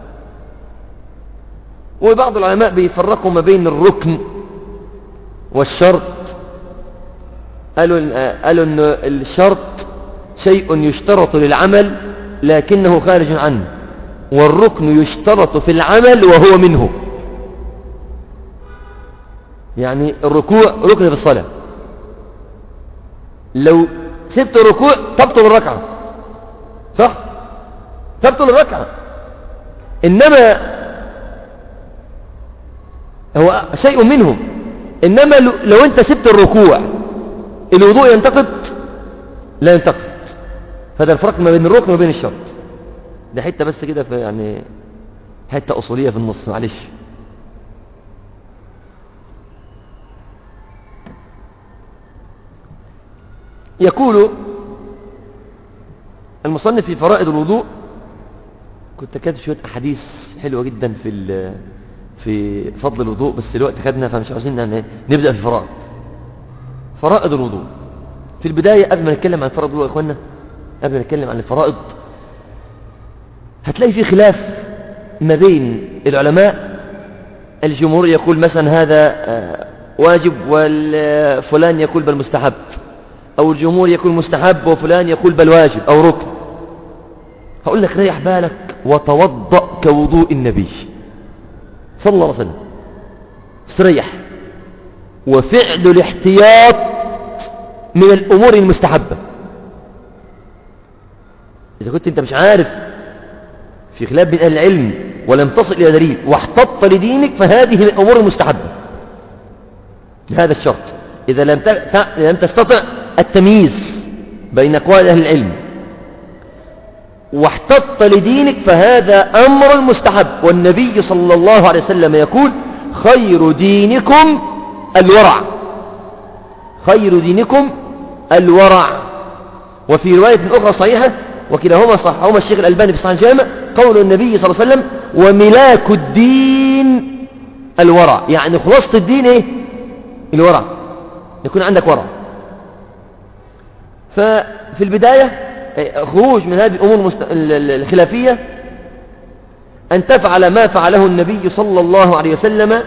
وبعض العلماء بيفرقوا ما بين الركن والشرط. قالوا أن الشرط شيء يشترط للعمل لكنه خارج عنه، والركن يشترط في العمل وهو منه. يعني الركوع ركن في الصلاة، لو سبت الركوع تبطل الركعة، صح؟ تبطل الركعة. إنما هو شيء منهم. إنما لو أنت سبت الركوع الوضوء ينتقد؟ لا ينتقد. هذا الفرق ما بين الركن وبين الشرط. ده حتة بس كده، في يعني حتة أصولية في النص، معلش. يقول المصنف في فرائض الوضوء، كنت كاتب شوية أحاديث حلوة جدا في فضل الوضوء، بس الوقت خدنا فمش عاوزين نبدأ في الفرائض. فرائض الوضوء في البداية، قبل ما نتكلم عن فرائض الوضوء يا إخوانا، قبل ما نتكلم عن الفرائض، هتلاقي في خلاف ما بين العلماء. الجمهور يقول مثلا هذا واجب، والفلان يقول بل مستحب، أو الجمهور يقول مستحب وفلان يقول بل واجب أو ركن. هقول لك ريح بالك وتوضأ كوضوء النبي صلى الله عليه وسلم، استريح. وفعل الاحتياط من الأمور المستحبة. إذا كنت أنت مش عارف، في خلاف بين أهل العلم ولم تصل إلى دليل واحتطت لدينك، فهذه من الأمور المستحبة لهذا الشرط. إذا لم تستطع التمييز بين أقوال أهل العلم واحتطت لدينك، فهذا أمر مستحب. والنبي صلى الله عليه وسلم يقول: خير دينكم الورع، خير دينكم الورع. وفي رواية أخرى صحيحة وكلاهما صحهما الشيخ الألباني في صحيح الجامع، قول النبي صلى الله عليه وسلم: وملاك الدين الورع. يعني خلاصة الدين ايه؟ الورع، يكون عندك ورع. ففي البداية خروج من هذه الأمور الخلافية أن تفعل ما فعله النبي صلى الله عليه وسلم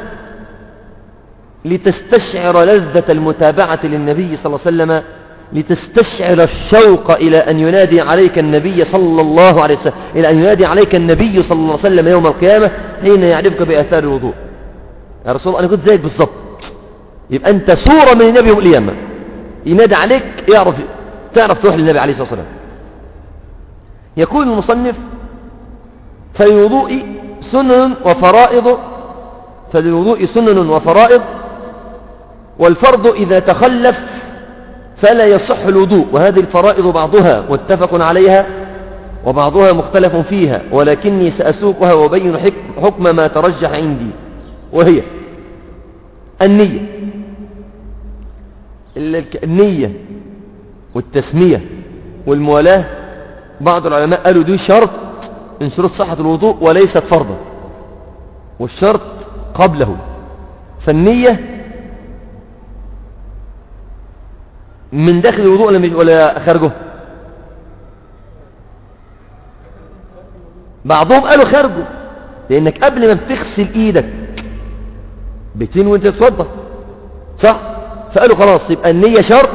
لتستشعر لذة المتابعة للنبي صلى الله عليه وسلم، لتستشعر الشوق إلى أن ينادي عليك النبي صلى الله عليه وسلم، إلى أن ينادي عليك النبي صلى الله عليه وسلم يوم القيامة حين يعرفك بآثار الوضوء. يا رسول الله أنا كنت زيك بالضبط. يبقى أنت صورة من النبي يوم القيامة، ينادي عليك تعرف تروح للنبي عليه الصلاة والسلام. يقول المصنف: فللوضوء سنن وفرائض، فللوضوء سنن وفرائض، والفرض إذا تخلف فلا يصح الوضوء. وهذه الفرائض بعضها متفق عليها وبعضها مختلف فيها، ولكني سأسوقها وأبين حكم ما ترجح عندي، وهي النية. النية والتسمية والموالاة، بعض العلماء قالوا دي شرط من شروط صحة الوضوء وليست فرضا، والشرط قبله. فالنية من داخل الوضوء ولا خارجه؟ بعضهم قالوا خارجه، لأنك قبل ما بتغسل إيدك بتنوي وانت تتوضا، صح؟ فقالوا خلاص يبقى النية شرط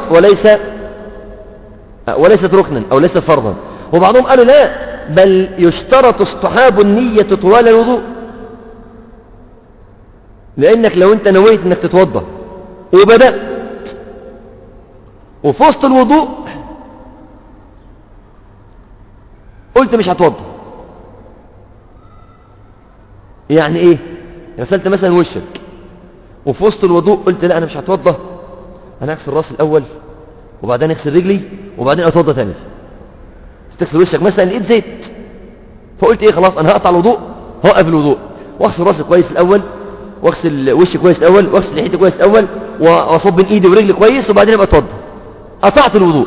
وليست ركنا أو ليست فرضا. وبعضهم قالوا لا، بل يشترط اصطحاب النية طوال الوضوء، لأنك لو انت نويت انك تتوضا وبدأت وفي وسط الوضوء قلت مش هتوضا، يعني ايه؟ غسلت مثلا وشك وفي وسط الوضوء قلت لا انا مش هتوضا، انا اغسل راسي الاول وبعدين اغسل رجلي وبعدين اتوضا تاني. تغسل وشك مثلا لقيت زيت، فقلت ايه؟ خلاص انا هقطع الوضوء، هوقف الوضوء، واغسل راسي كويس الاول، واغسل وشي كويس الاول، واغسل لحيتي كويس الاول، واصب بين ايدي ورجلي كويس، وبعدين ابقى اتوضى. قطعت الوضوء.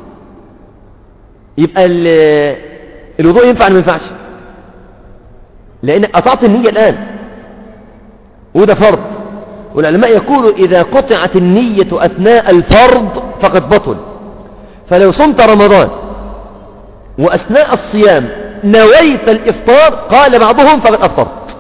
يبقى الوضوء ينفع ولا ما ينفعش؟ لان قطعت النية الان، وده فرض. والعلماء يقولوا اذا قطعت النية اثناء الفرض فقد بطل. فلو صمت رمضان واثناء الصيام نويت الافطار، قال بعضهم فقد افطرت.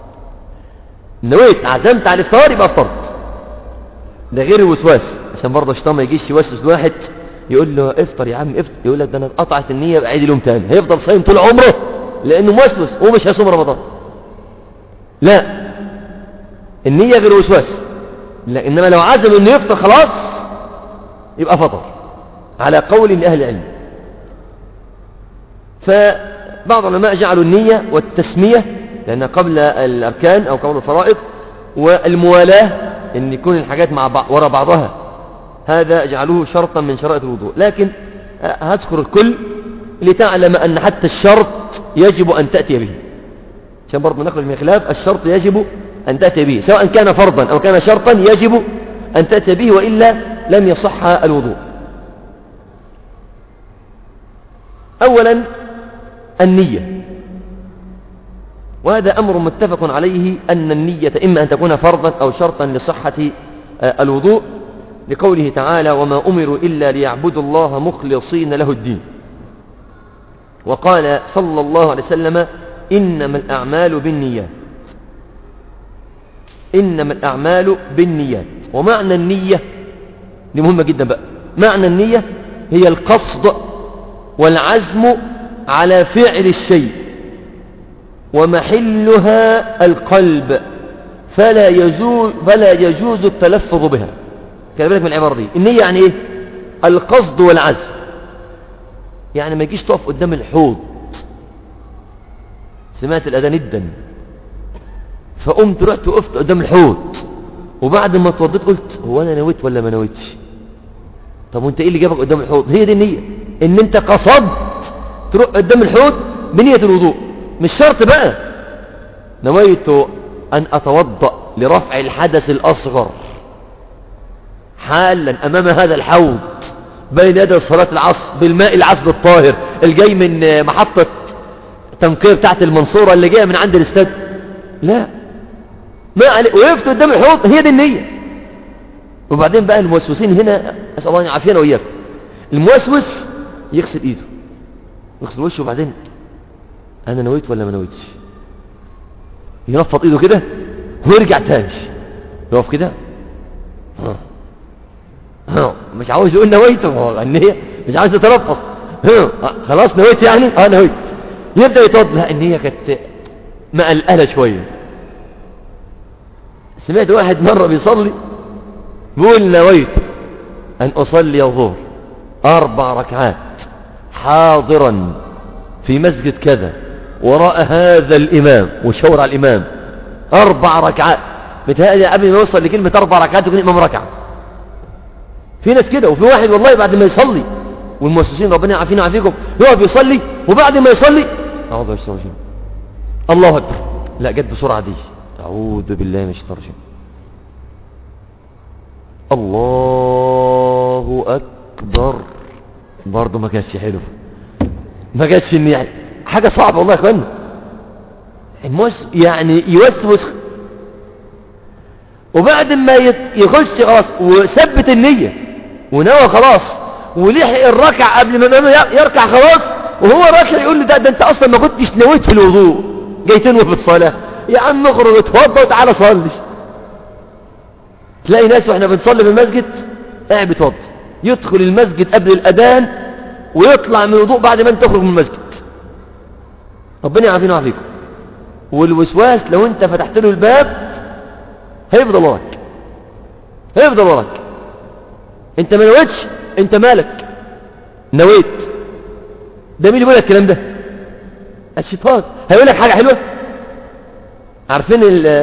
نويت، عزمت على الافطار، يبقى افطرت. ده غير الوسواس، عشان برضه الشيطان ما يجيش يوسوس لواحد يقول له افطر يا عم افطر، يقول لك ده انا قطعت النية بعيد اليوم تاني، هيفضل صايم طول عمره لانه موسوس ومش هيصوم رمضان. لا، النية غير وسواس. لا، انما لو عزم انه يفطر خلاص يبقى فطر على قول لاهل العلم. فبعض العلماء جعلوا النية والتسمية لأن قبل الأركان أو قبل الفرائض، والموالاة أن يكون الحاجات مع بعض وراء بعضها، هذا جعلوه شرطا من شرائط الوضوء. لكن هذكر الكل لتعلم أن حتى الشرط يجب أن تأتي به، عشان برضو نخرج من خلاف. الشرط يجب أن تأتي به سواء كان فرضا أو كان شرطا، يجب أن تأتي به وإلا لم يصح الوضوء. أولا النية، وهذا أمر متفق عليه أن النية إما أن تكون فرضا أو شرطا لصحة الوضوء، لقوله تعالى وما أمروا إلا ليعبدوا الله مخلصين له الدين. وقال صلى الله عليه وسلم إنما الأعمال بالنيات. إنما الأعمال بالنيات. ومعنى النية دي مهمة جدا بقى. معنى النية هي القصد والعزم على فعل الشيء، ومحلها القلب، فلا يجوز التلفظ بها. خلي بالك من العبارة دي. النية يعني ايه؟ القصد والعزم. يعني ما يجيش تقف قدام الحوض، سمعت الأذان جدا فقمت رحت وقفت قدام الحوض، وبعد ما اتوضيت قلت هو انا نويت ولا ما نويتش؟ طب وانت ايه اللي جابك قدام الحوض؟ هي دي النية، ان انت قصدت تروح قدام الحوض بنية الوضوء. مش شرط بقى نويت ان اتوضأ لرفع الحدث الاصغر حالا امام هذا الحوض بين يدي صلاة العصر بالماء العذب الطاهر الجاي من محطة تنقير تحت المنصورة اللي جاية من عند الاستاد. لا، ما عليه، وقفت قدام الحوض، هي دي النية. وبعدين بقى الموسوسين هنا اسال الله ان يعافينا واياكم. الموسوس يغسل ايده يغسل وشه، وبعدين انا نويت ولا ما نويتش؟ ينفض ايده كده ويرجع تاني يقف كده مش عاوز يقول نويته، النية مش عاوز يتلفظ. خلاص نويت يعني نويت. يبدأ يتوضا. لا، النية كانت مقلقلة شوية. سمعت واحد مرة بيصلي بيقول نويت أن أصلي الظهر 4 ركعات حاضرا في مسجد كذا وراء هذا الإمام، وشاور على الإمام 4 ركعات. متهيألي قبل ما يوصل لكلمة 4 ركعات يكون الإمام ركعة. في ناس كده. وفي واحد والله بعد ما يصلي، والمؤسسين ربنا يعافينا ويعافيكم، يقف يصلي وبعد ما يصلي أعوذ بالله من الشيطان الرجيم الله أكبر. لا، جت بسرعة دي، أعوذ بالله من الشيطان الرجيم الله أكبر. برضه ما كانتش حلو، ما كانتش يعني حاجة صعبة والله يا اخوانا. يعني يوسوس، وبعد ما يخش خلاص وثبت النية ونوى خلاص ولحق الركع قبل ما يركع خلاص، وهو راكع يقول له ده انت اصلا ما كنتش نويت في الوضوء، جاي تنوي في الصلاة. يا عم اخرج اتوضى وتعالى صلي. تلاقي ناس واحنا بنصلي في المسجد قاعد بيتوضى، يدخل المسجد قبل الاذان ويطلع من الوضوء بعد ما انت تخرج من المسجد. ربنا يعافينا ويعافيكم. والوسواس لو انت فتحت له الباب هيفضل وراك، هيفضل وراك. انت ما نويتش، انت مالك؟ نويت. ده مين اللي بيقول لك الكلام ده؟ الشيطان. هيقول لك حاجه حلوه. عارفين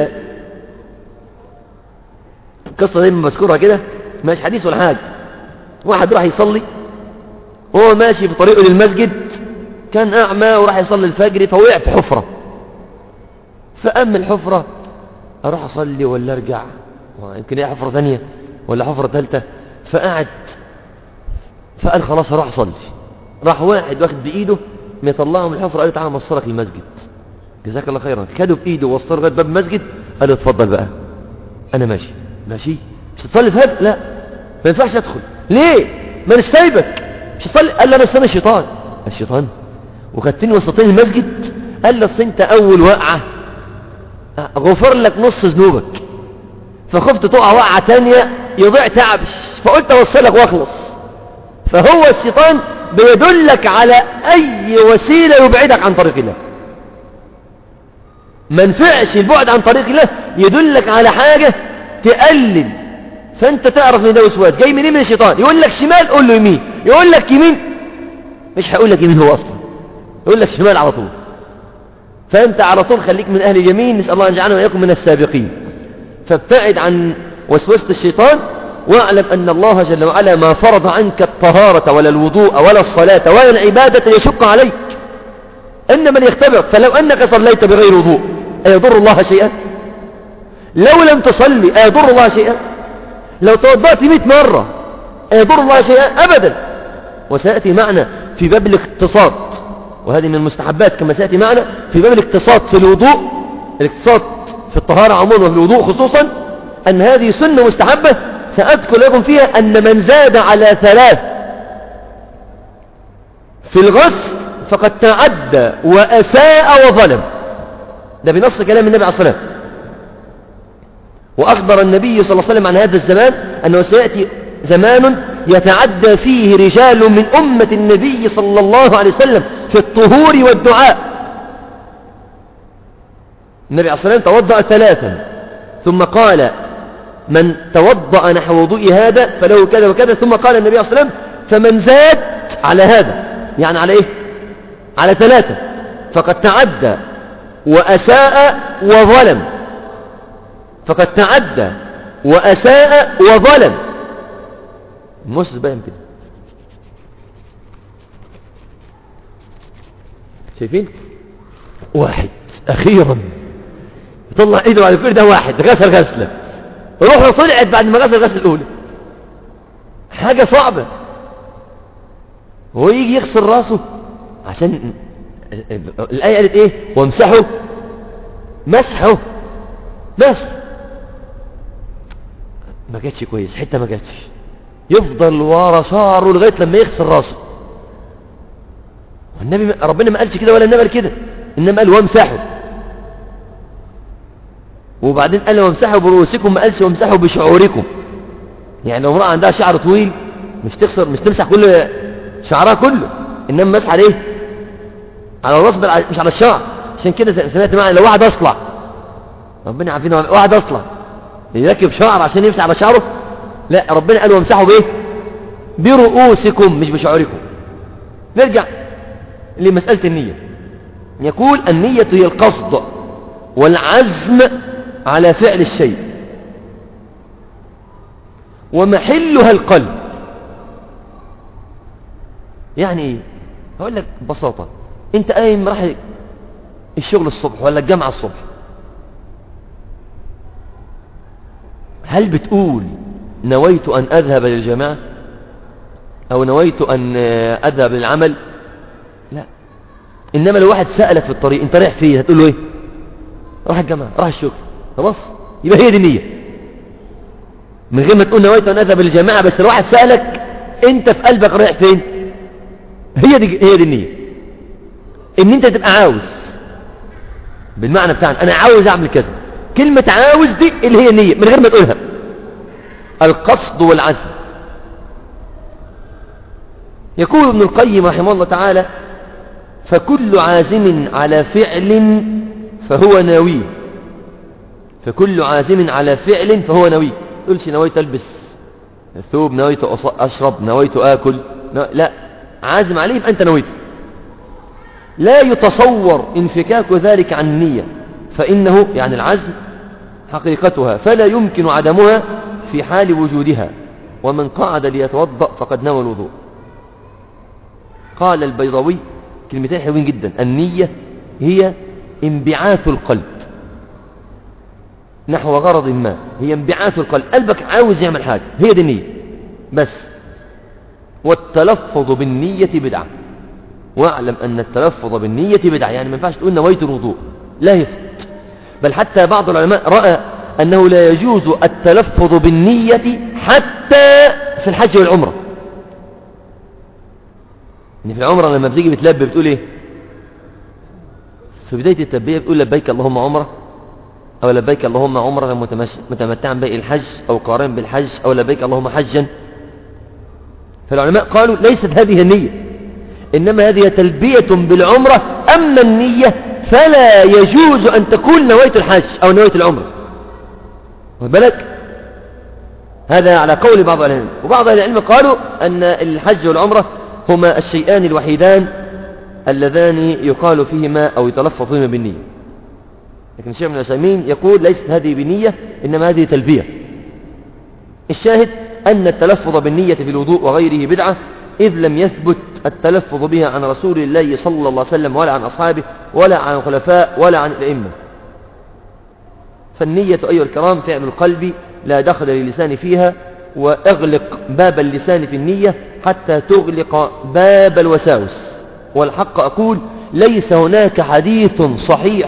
القصه دايما بذكرها كده، مش حديث ولا حاجه. واحد راح يصلي وهو ماشي في طريقه للمسجد، كان اعمى وراح يصلي الفجر فوقع في حفره، فأما الحفرة أروح أصلي ولا أرجع، يمكن هي حفرة ثانية ولا حفرة ثالثة، فقعد فقال خلاص هروح أصلي. راح واحد واخد بإيده مطلعه من الحفرة، قال له تعالى موصلك المسجد، جزاك الله خيرا. خده بإيده ووصله لغاية باب المسجد، قال له اتفضل بقى أنا ماشي. ماشي مش هتصلي في هذا؟ لا ما ينفعش أدخل. ليه؟ ما أنا سايبك مش هتصلي. قال له أنا استنى الشيطان. الشيطان وخدتني وسطين المسجد. قال له أصل أنت أول وقعة غفر لك نص ذنوبك، فخفت تقع وقعة تانية يضيع تعبش، فقلت أوصلك وأخلص. فهو الشيطان بيدلك على أي وسيلة يبعدك عن طريق الله. ما نفعش البعد عن طريق الله، يدلك على حاجة تقلل، فأنت تعرف ان ده وسواس جاي منين من الشيطان. يقول لك شمال قول له يمين، يقول لك يمين مش هيقول لك يمين هو أصلا، يقول لك شمال على طول. فأنت على طول خليك من أهل اليمين، نسأل الله أن يجعلنا وإياكم من السابقين. فابتعد عن وسوسة الشيطان، واعلم أن الله جل وعلا ما فرض عنك الطهارة ولا الوضوء ولا الصلاة ولا العبادة يشق عليك، إنما ليختبرك. فلو أنك صليت بغير وضوء أيضر الله شيئا؟ لو لم تصلي أيضر الله شيئا؟ لو توضأت 100 مرة أيضر الله شيئا؟ أبدا. وسيأتي معنا في باب الاقتصاد، وهذه من المستحبات كما سيأتي معنا في باب الاقتصاد في الوضوء، الاقتصاد في الطهارة عموما وفي الوضوء خصوصا، أن هذه سنة مستحبة سأذكر لكم فيها أن من زاد على 3 في الغسل فقد تعدى وأساء وظلم. ده بنص كلام النبي عليه الصلاة والسلام. وأخبر النبي صلى الله عليه وسلم عن هذا الزمان أنه سيأتي زمان يتعدى فيه رجال من أمة النبي صلى الله عليه وسلم في الطهور والدعاء. النبي عليه الصلاة والسلام توضأ 3 ثم قال من توضأ نحو وضوء هذا فله كذا وكذا، ثم قال النبي عليه الصلاة والسلام فمن زاد على هذا، يعني على إيه؟ على 3 فقد تعدى وأساء وظلم، فقد تعدى وأساء وظلم. المسلم باين كده، شايفين؟ واحد أخيرا يطلع ايده بعد كل ده، واحد غسل غسله روحه طلعت بعد ما غسل الغسله الأولى، حاجة صعبة. هو يجي يغسل راسه عشان الآية قالت ايه؟ وامسحوا مسحه، بس ما جاتش كويس، حتة ما جاتش، يفضل ورا شعره لغاية لما يغسل راسه. والنبي ربنا ما قالش كده ولا النبي قال كده، إنما قال وامسحوا. وبعدين قال وامسحوا برؤوسكم، ما قالش وامسحوا بشعوركم. يعني لو امرأة عندها شعر طويل مش تمسح كل شعرها كله، إنما مسح على ايه؟ على الراس مش على الشعر. عشان كده سمعت معنا لو واحد أصلع، ربنا عارفين واحد أصلع يركب شعر عشان يمسح على شعره، لا ربنا قال وامسحوا بايه؟ برؤوسكم مش بشعوركم. نرجع لمسألة النية. يقول النية هي القصد والعزم على فعل الشيء، ومحلها القلب. يعني ايه؟ هقول لك ببساطة، انت قايم راح الشغل الصبح ولا الجامعة الصبح، هل بتقول نويت أن أذهب للجماعة أو نويت أن أذهب للعمل؟ لا. إنما لو واحد سألك في الطريق أنت رايح فين، هتقول له إيه؟ راح الجماعة، راح الشغل، خلاص، يبقى هي دي النية، من غير ما تقول نويت أن أذهب للجماعة. بس لو واحد سألك أنت في قلبك رايح فين، هي دي النية. إن أنت تبقى عاوز بالمعنى بتاعنا، أنا عاوز أعمل كذا. كلمة عاوز دي اللي هي النية من غير ما تقولها، القصد والعزم. يقول ابن القيم رحمه الله تعالى فكل عازم على فعل فهو ناوي، فكل عازم على فعل فهو ناوي. تقولش نويت ألبس الثوب، نويت أشرب، نويت آكل، لا، عازم عليه يبقى أنت نويته. لا يتصور انفكاك ذلك عن النية، فإنه يعني العزم حقيقتها فلا يمكن عدمها في حال وجودها، ومن قعد ليتوضأ فقد نوى الوضوء. قال البيضاوي كلمتين حلوين جدا، النية هي انبعاث القلب نحو غرض ما، هي انبعاث القلب، قلبك عاوز يعمل حاجة، هي دي النية بس. والتلفظ بالنية بدعة، واعلم أن التلفظ بالنية بدعة، يعني ما ينفعش تقول نويت الوضوء، لا يثبت. بل حتى بعض العلماء رأى أنه لا يجوز التلفظ بالنية حتى في الحج والعمرة. يعني في العمرة لما بتيجي بتلبي بتقول ايه؟ في بداية التلبية بتقول لبيك اللهم عمرة، أو لبيك اللهم عمرة متمتعا بإيه الحج، أو قارن بالحج، أو لبيك اللهم حجا. فالعلماء قالوا ليست هذه النية، إنما هذه تلبية بالعمرة. أما النية فلا يجوز أن تكون نويت الحج أو نويت العمرة. خد بالك، هذا على قول بعض العلماء. وبعض العلماء قالوا أن الحج والعمرة هما الشيئان الوحيدان اللذان يقال فيهما أو يتلفظ فيهما بالنية. لكن الشيخ ابن عثيمين يقول ليست هذه بنية، إنما هذه تلبية. الشاهد أن التلفظ بالنية في الوضوء وغيره بدعة، إذ لم يثبت التلفظ بها عن رسول الله صلى الله عليه وسلم، ولا عن أصحابه، ولا عن الخلفاء، ولا عن الأئمة. فالنية أيها الكرام فعل القلب، لا دخل للسان فيها. وأغلق باب اللسان في النية حتى تغلق باب الوساوس. والحق أقول ليس هناك حديث صحيح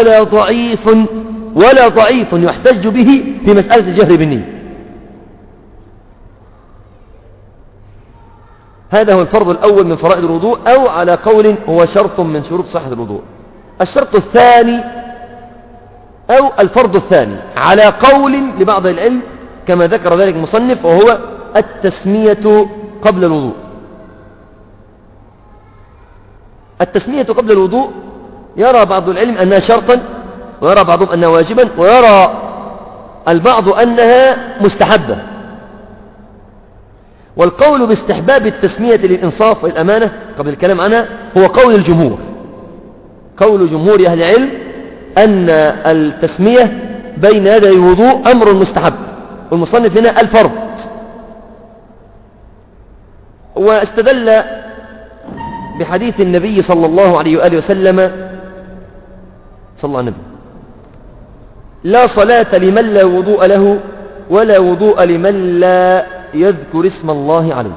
ولا ضعيف يحتج به في مسألة الجهر بالنية. هذا هو الفرض الأول من فرائض الوضوء، أو على قول هو شرط من شروط صحة الوضوء. الشرط الثاني أو الفرض الثاني على قول لبعض العلم كما ذكر ذلك المصنف، وهو التسمية قبل الوضوء. التسمية قبل الوضوء يرى بعض العلم أنها شرطا، ويرى بعضهم أنها واجبا، ويرى البعض أنها مستحبة. والقول باستحباب التسمية للإنصاف والأمانة قبل الكلام عنها هو قول الجمهور. قول جمهور أهل العلم أن التسمية بين يدي الوضوء أمر مستحب، والمصنف هنا الفرض. واستدل بحديث النبي صلى الله عليه وآله وسلم، صلى الله عليه وسلم: لا صلاة لمن لا وضوء له، ولا وضوء لمن لا يذكر اسم الله عليه.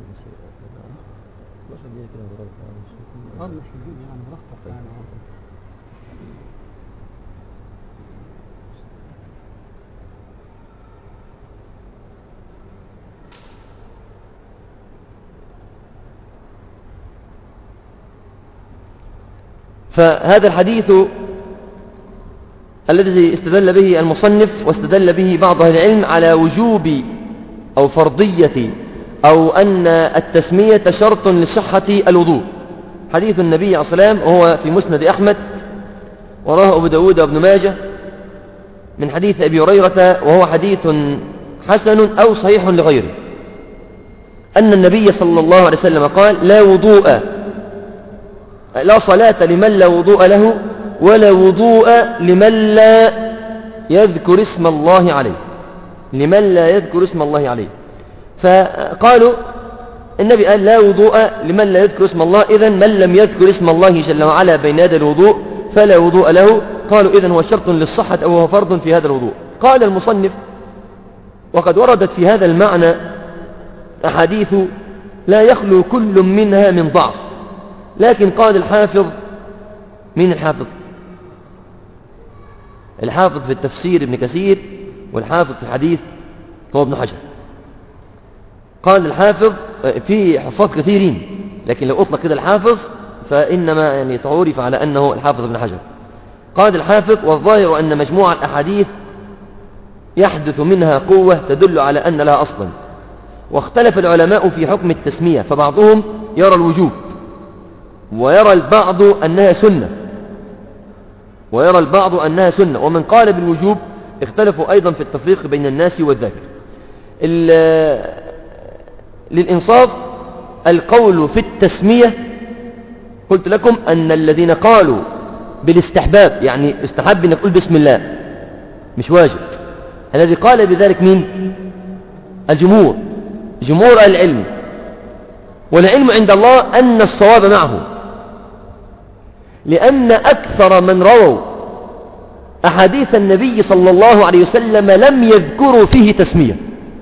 فهذا الحديث الذي استدل به المصنف واستدل به بعض أهل العلم على وجوب أو فرضية أو أن التسمية شرط لصحة الوضوء، حديث النبي عليه الصلاة والسلام وهو في مسند أحمد وراه أبو داود وابن ماجه من حديث أبي هريرة، وهو حديث حسن أو صحيح لغيره، أن النبي صلى الله عليه وسلم قال: لا صلاة لمن لا وضوء له ولا وضوء لمن لا يذكر اسم الله عليه، لمن لا يذكر اسم الله عليه. فقالوا النبي قال: لا وضوء لمن لا يذكر اسم الله، إذن من لم يذكر اسم الله جل وعلا بين يدي الوضوء فلا وضوء له. قالوا إذن هو شرط للصحة أو هو فرض في هذا الوضوء. قال المصنف: وقد وردت في هذا المعنى أحاديث لا يخلو كل منها من ضعف، لكن قال الحافظ، من الحافظ في التفسير ابن كثير، والحافظ في الحديث هو ابن حجر. قال الحافظ في حفاظ كثيرين، لكن لو أطلق كده الحافظ فإنما يعني تعرف على أنه الحافظ ابن حجر. قال الحافظ: والظاهر أن مجموع الأحاديث يحدث منها قوة تدل على أن لها أصلا. واختلف العلماء في حكم التسمية، فبعضهم يرى الوجوب، ويرى البعض أنها سنة، ومن قال بالوجوب اختلفوا أيضا في التفريق بين الناس والذاكر. للإنصاف القول في التسمية، قلت لكم أن الذين قالوا بالاستحباب، يعني استحب أن نقول بسم الله مش واجب، الذي قال بذلك مين؟ الجمهور، جمهور أهل العلم. والعلم عند الله أن الصواب معه، لأن أكثر من رووا أحاديث النبي صلى الله عليه وسلم لم يذكروا فيه تسمية.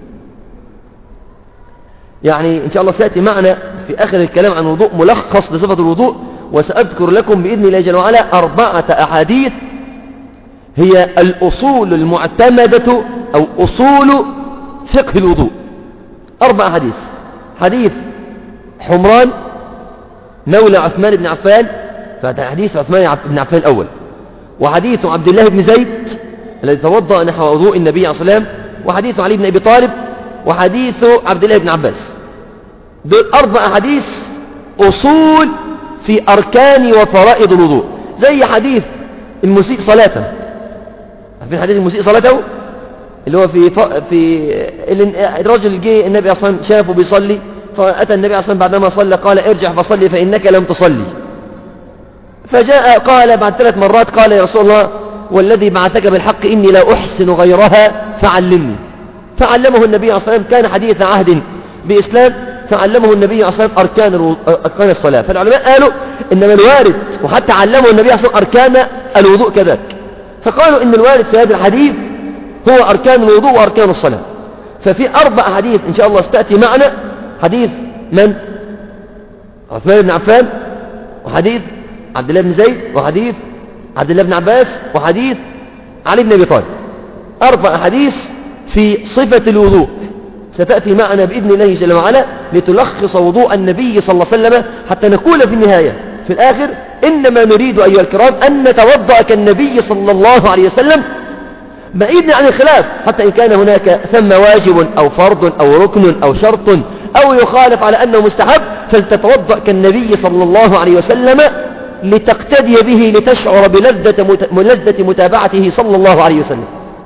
يعني إن شاء الله سيأتي معنا في آخر الكلام عن الوضوء ملخص لصفة الوضوء، وسأذكر لكم بإذن الله جل وعلا 4 أحاديث هي الأصول المعتمدة أو أصول فقه الوضوء. 4 أحاديث: حديث حمران مولى عثمان بن عفان، فهذا حديث عثمان بن عفان الأول، وحديث عبد الله بن زيد الذي توضأ نحو وضوء النبي عليه الصلاة والسلام، وحديث علي بن أبي طالب، وحديث عبد الله بن عباس. دول 4 أحاديث أصول في أركان وفرائض الوضوء. زي حديث المسيء صلاته، عارفين حديث المسيء صلاته اللي هو في الرجل جه النبي صلى الله عليه وسلم شافه بيصلي، فأتى النبي صلى الله عليه وسلم بعدما صلى قال: ارجع فصلي فإنك لم تصلي. فجاء قال بعد 3 مرات قال: يا رسول الله والذي بعثك بالحق إني لا أحسن غيرها فعلمني. فعلمه النبي صلى الله عليه وسلم، كان حديث عهد بإسلام، فعلمه النبي صلى الله عليه وسلم أركان الصلاة. فالعلماء قالوا إنما الوارد، وحتى علمه النبي صلى الله عليه وسلم أركان الوضوء كذلك، فقالوا إن الوارد في هذا الحديث هو أركان الوضوء وأركان الصلاة. ففي 4 أحاديث إن شاء الله ستأتي معنا: حديث من؟ عثمان بن عفان، وحديث عبد الله بن زيد، وحديث عبد الله بن عباس، وحديث علي بن أبي طالب. 4 أحاديث في صفة الوضوء ستأتي معنا بإذن الله جل وعلا لتلخص وضوء النبي صلى الله عليه وسلم، حتى نقول في النهاية في الآخر: إنما نريد أيها الكرام أن نتوضأ كالنبي صلى الله عليه وسلم، بعيدنا عن الخلاف، حتى إن كان هناك ثم واجب أو فرض أو ركن أو شرط أو يخالف على أنه مستحب، فلتتوضأ كالنبي صلى الله عليه وسلم لتقتدي به، لتشعر بلذة متابعته صلى الله عليه وسلم.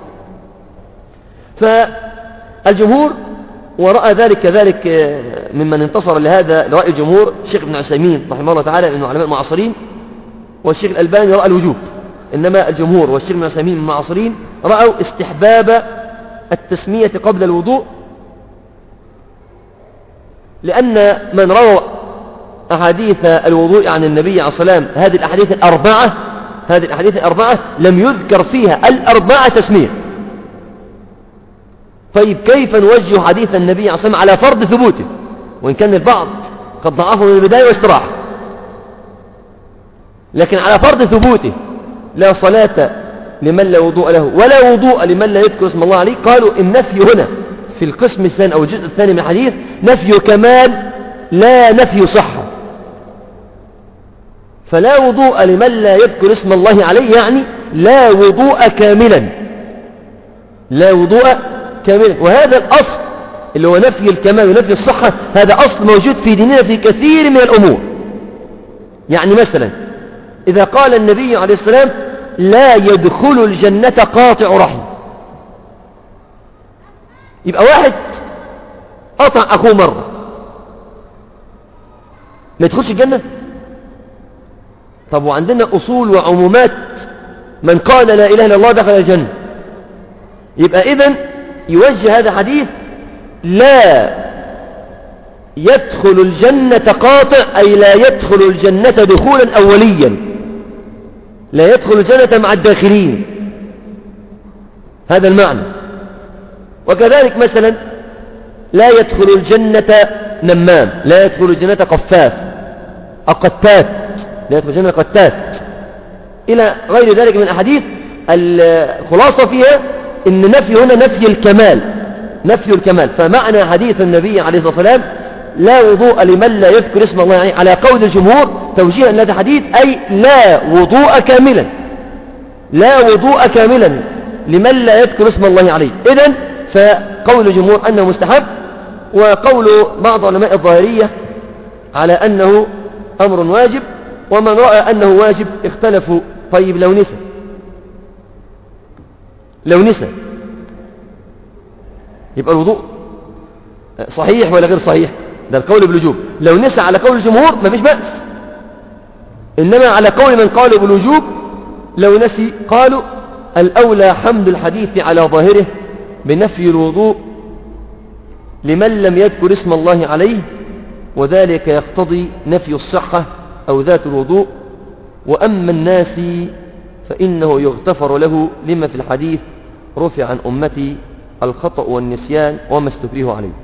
فالجمهور ورأى ذلك كذلك ممن انتصر لهذا لرأي الجمهور الشيخ ابن عثيمين رحمه الله تعالى من علماء المعاصرين، والشيخ الألباني رأى الوجوب. إنما الجمهور والشيخ ابن عثيمين من المعاصرين رأوا استحباب التسمية قبل الوضوء، لأن من روى أحاديث الوضوء عن النبي عليه الصلاة والسلام هذه الأحاديث الأربعة لم يذكر فيها ال4 تسمية. طيب كيف نوجه حديث النبي عليه الصلاة والسلام على فرض ثبوته؟ وإن كان البعض قد ضعفه من البداية واستراح، لكن على فرض ثبوته لا صلاة لمن لا وضوء له ولا وضوء لمن لا يذكر اسم الله عليه، قالوا النفي هنا في القسم الثاني أو الجزء الثاني من الحديث نفي كمال لا نفي صحة. فلا وضوء لمن لا يذكر اسم الله عليه يعني لا وضوء كاملا، لا وضوء كاملا. وهذا الأصل اللي هو نفي الكمال ونفي الصحة، هذا أصل موجود في ديننا في كثير من الأمور. يعني مثلا إذا قال النبي عليه السلام لا يدخل الجنة قاطع رحم، يبقى واحد قطع أخوه مرة ما يدخلش الجنة؟ طب وعندنا أصول وعمومات، من قال لا إله إلا الله دخل الجنة. يبقى إذن يوجه هذا حديث لا يدخل الجنة قاطع، أي لا يدخل الجنة دخولا أوليا، لا يدخل الجنة مع الداخلين، هذا المعنى. وكذلك مثلا لا يدخل الجنة نمام، لا يدخل الجنة قفاف، قتات، لا يدخل الجنة قتات، إلى غير ذلك من الأحاديث. الخلاصة فيها إن نفي هنا نفي الكمال، نفي الكمال. فمعنى حديث النبي عليه الصلاة والسلام لا وضوء لمن لا يذكر اسم الله عليه على قول الجمهور توجيها لهذا الحديث أي لا وضوء كاملا، لا وضوء كاملا لمن لا يذكر اسم الله عليه. إذن فقول الجمهور أنه مستحب، وقول بعض علماء الظاهرية على أنه أمر واجب، ومن رأى أنه واجب اختلفوا. طيب لو نسى يبقى الوضوء صحيح ولا غير صحيح؟ ده القول بالوجوب. لو نسى على قول الجمهور ما فيش بأس، إنما على قول من قالوا بالوجوب لو نسي قالوا الأولى حمل الحديث على ظاهره بنفي الوضوء لمن لم يذكر اسم الله عليه، وذلك يقتضي نفي الصحة أو ذات الوضوء. وأما الناس فإنه يغتفر له لما في الحديث رفع عن أمتي الخطأ والنسيان وما استكرهوا عليه.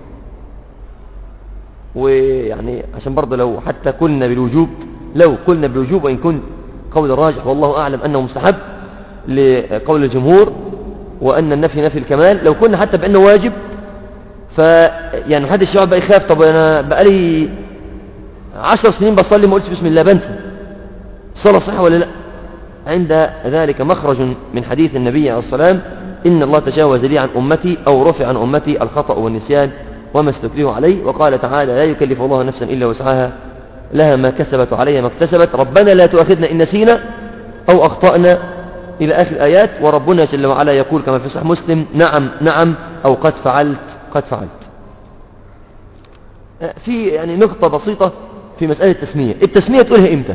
ويعني عشان برضه لو حتى قلنا بالوجوب، وإن كنت قول الراجح والله أعلم أنه مستحب لقول الجمهور وأن النفي نفي الكمال، لو كنا حتى بأنه واجب يعني محدش يقعد بقى يخاف طب أنا بقالي 10 سنين بصلي ما قلتش بسم الله بنسى الصلاة صحيحة ولا لا. عند ذلك مخرج من حديث النبي عليه الصلاة والسلام إن الله تجاوز لي عن أمتي أو رفع عن أمتي الخطأ والنسيان وما استكرهوا عليه. وقال تعالى لا يكلف الله نفسا إلا وسعها لها ما كسبت وعليها ما اكتسبت ربنا لا تؤاخذنا إن نسينا أو أخطأنا إلى آخر الآيات. وربنا جل وعلا يقول كما في صحيح مسلم نعم أو قد فعلت. في يعني نقطة بسيطة في مسألة التسمية تقولها إمتى؟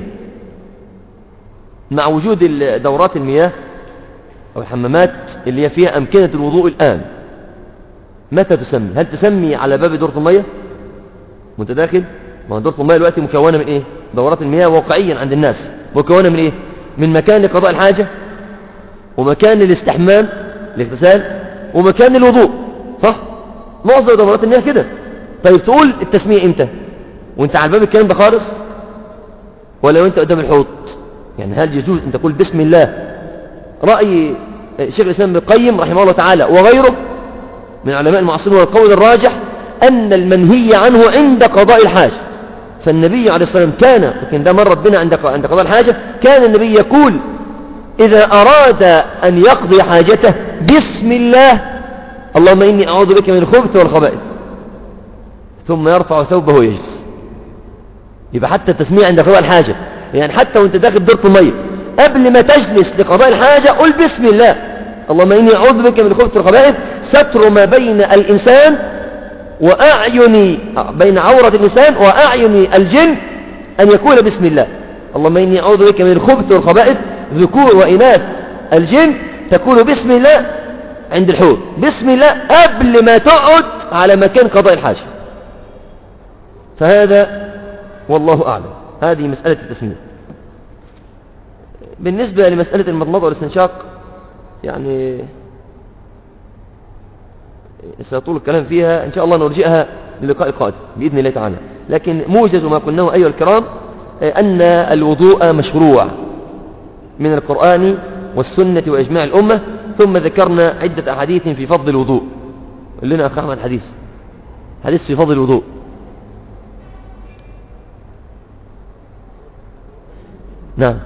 مع وجود دورات المياه أو الحمامات اللي هي فيها أمكنة الوضوء الآن، متى تسمي؟ هل تسمي على باب دورة المياه وانت داخل؟ ما دورة المياه دلوقتي مكونة من إيه؟ دورات المياه واقعيا عند الناس مكونة من إيه؟ من مكان لقضاء الحاجة، ومكان للاستحمام الاغتسال، ومكان للوضوء، صح؟ معظم دورات المياه كده. طيب تقول التسمية إمتى؟ وانت على باب الكلام ده خالص، ولا وانت قدام الحوض؟ يعني هل يجوز أن تقول بسم الله؟ رأي شيخ الإسلام ابن القيم رحمه الله تعالى وغيره من علماء المعاصرين والقول الراجح أن المنهي عنه عند قضاء الحاجة. فالنبي عليه الصلاة والسلام لكن ده مرت بنا عند قضاء الحاجة، كان النبي يقول إذا أراد أن يقضي حاجته بسم الله اللهم إني أعوذ بك من الخبث والخبائث، ثم يرفع ثوبه ويجلس. يبقى حتى التسمية عند قضاء الحاجة، يعني حتى وانت داخل دورة المية قبل ما تجلس لقضاء الحاجة قل بسم الله اللهم إني أعوذ بك من الخبث والخبائث، ستر ما بين الإنسان بين عورة الإنسان وأعين الجن أن يكون بسم الله. اللهم إني أعوذ بك من الخبث والخبائث، ذكور وإناث الجن تكون بسم الله عند الحوض، بسم الله قبل ما تقعد على مكان قضاء الحاجة. فهذا والله أعلم. هذه مسألة التسمية. بالنسبة لمسألة المضمضة والاستنشاق يعني سيطول الكلام فيها إن شاء الله، نرجئها للقاء القادم بإذن الله تعالى. لكن موجز ما قلناه أيها الكرام أن الوضوء مشروع من القرآن والسنة وإجماع الأمة. ثم ذكرنا عدة أحاديث في فضل الوضوء. لنا أخ أحمد حديث في فضل الوضوء. نعم.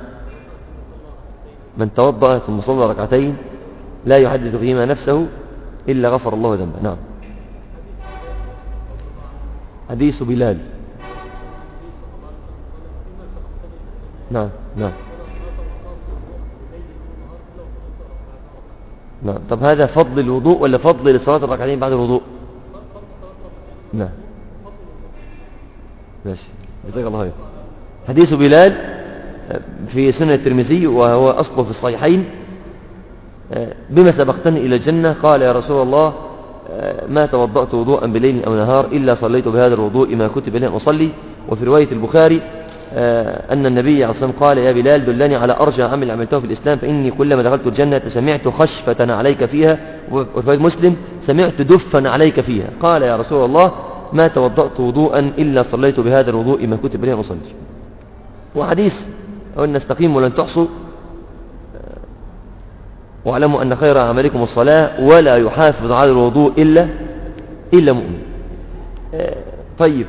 من توضأ ثم صلى ركعتين لا يحدث فيهما نفسه إلا غفر الله ذنبه. نعم. حديث بلال. نعم. طب هذا فضل الوضوء ولا فضل لصلاة الركعتين بعد الوضوء؟ نعم. ماشي، جزاك الله خير. حديث بلال في سنن الترمذي وهو أصله في الصحيحين: بما سبقتني إلى الجنة؟ قال يا رسول الله ما توضأت وضوءا بليل أو نهار إلا صليت بهذا الوضوء ما كتب لي أن أصلي. وفي رواية البخاري أن النبي عليه الصلاة والسلام قال: يا بلال دلني على أرجى عمل عملته في الإسلام فإني كلما دخلت الجنة سمعت خشفة عليك فيها. وفي رواية مسلم: سمعت دفا عليك فيها. قال يا رسول الله ما توضأت وضوءا إلا صليت بهذا الوضوء ما كتب لي أن أصلي. وحديث أن استقيموا ولن تحصوا واعلموا أن خير أعمالكم الصلاة ولا يحافظ على الوضوء إلا مؤمن. طيب،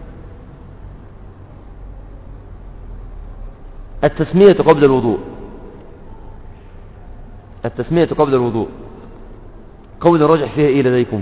التسمية قبل الوضوء قول الراجح فيها إيه لديكم؟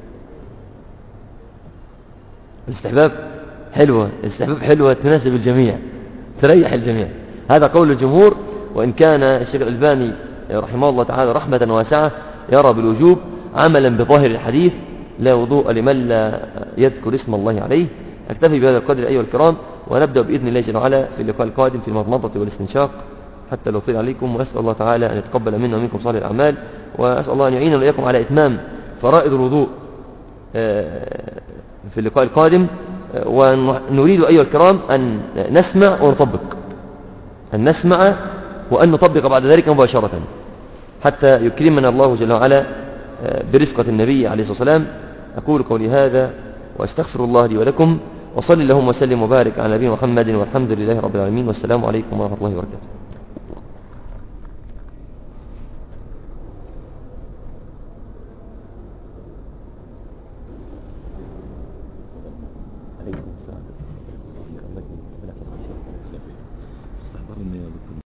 الاستحباب حلوة تناسب الجميع، تريح الجميع. هذا قول الجمهور، وإن كان الشيخ الألباني رحمه الله تعالى رحمة واسعة يرى بالوجوب عملا بظاهر الحديث: لا وضوء لمن لا يذكر اسم الله عليه. أكتفي بهذا القدر أيها الكرام، ونبدأ بإذن الله جل وعلا في اللقاء القادم في المضمضة والاستنشاق حتى لو طيل عليكم. وأسأل الله تعالى أن يتقبل منا ومنكم صالح الأعمال، وأسأل الله أن يعيننا وإياكم على إتمام فرائض الوضوء في اللقاء القادم. ونريد أيها الكرام أن نسمع وأن نطبق بعد ذلك مباشرة حتى يكرمنا الله جل وعلا برفقة النبي عليه الصلاة والسلام. أقول قولي هذا وأستغفر الله لي ولكم، وصل اللهم وسلم وبارك على نبينا محمد، والحمد لله رب العالمين، والسلام عليكم ورحمة الله وبركاته.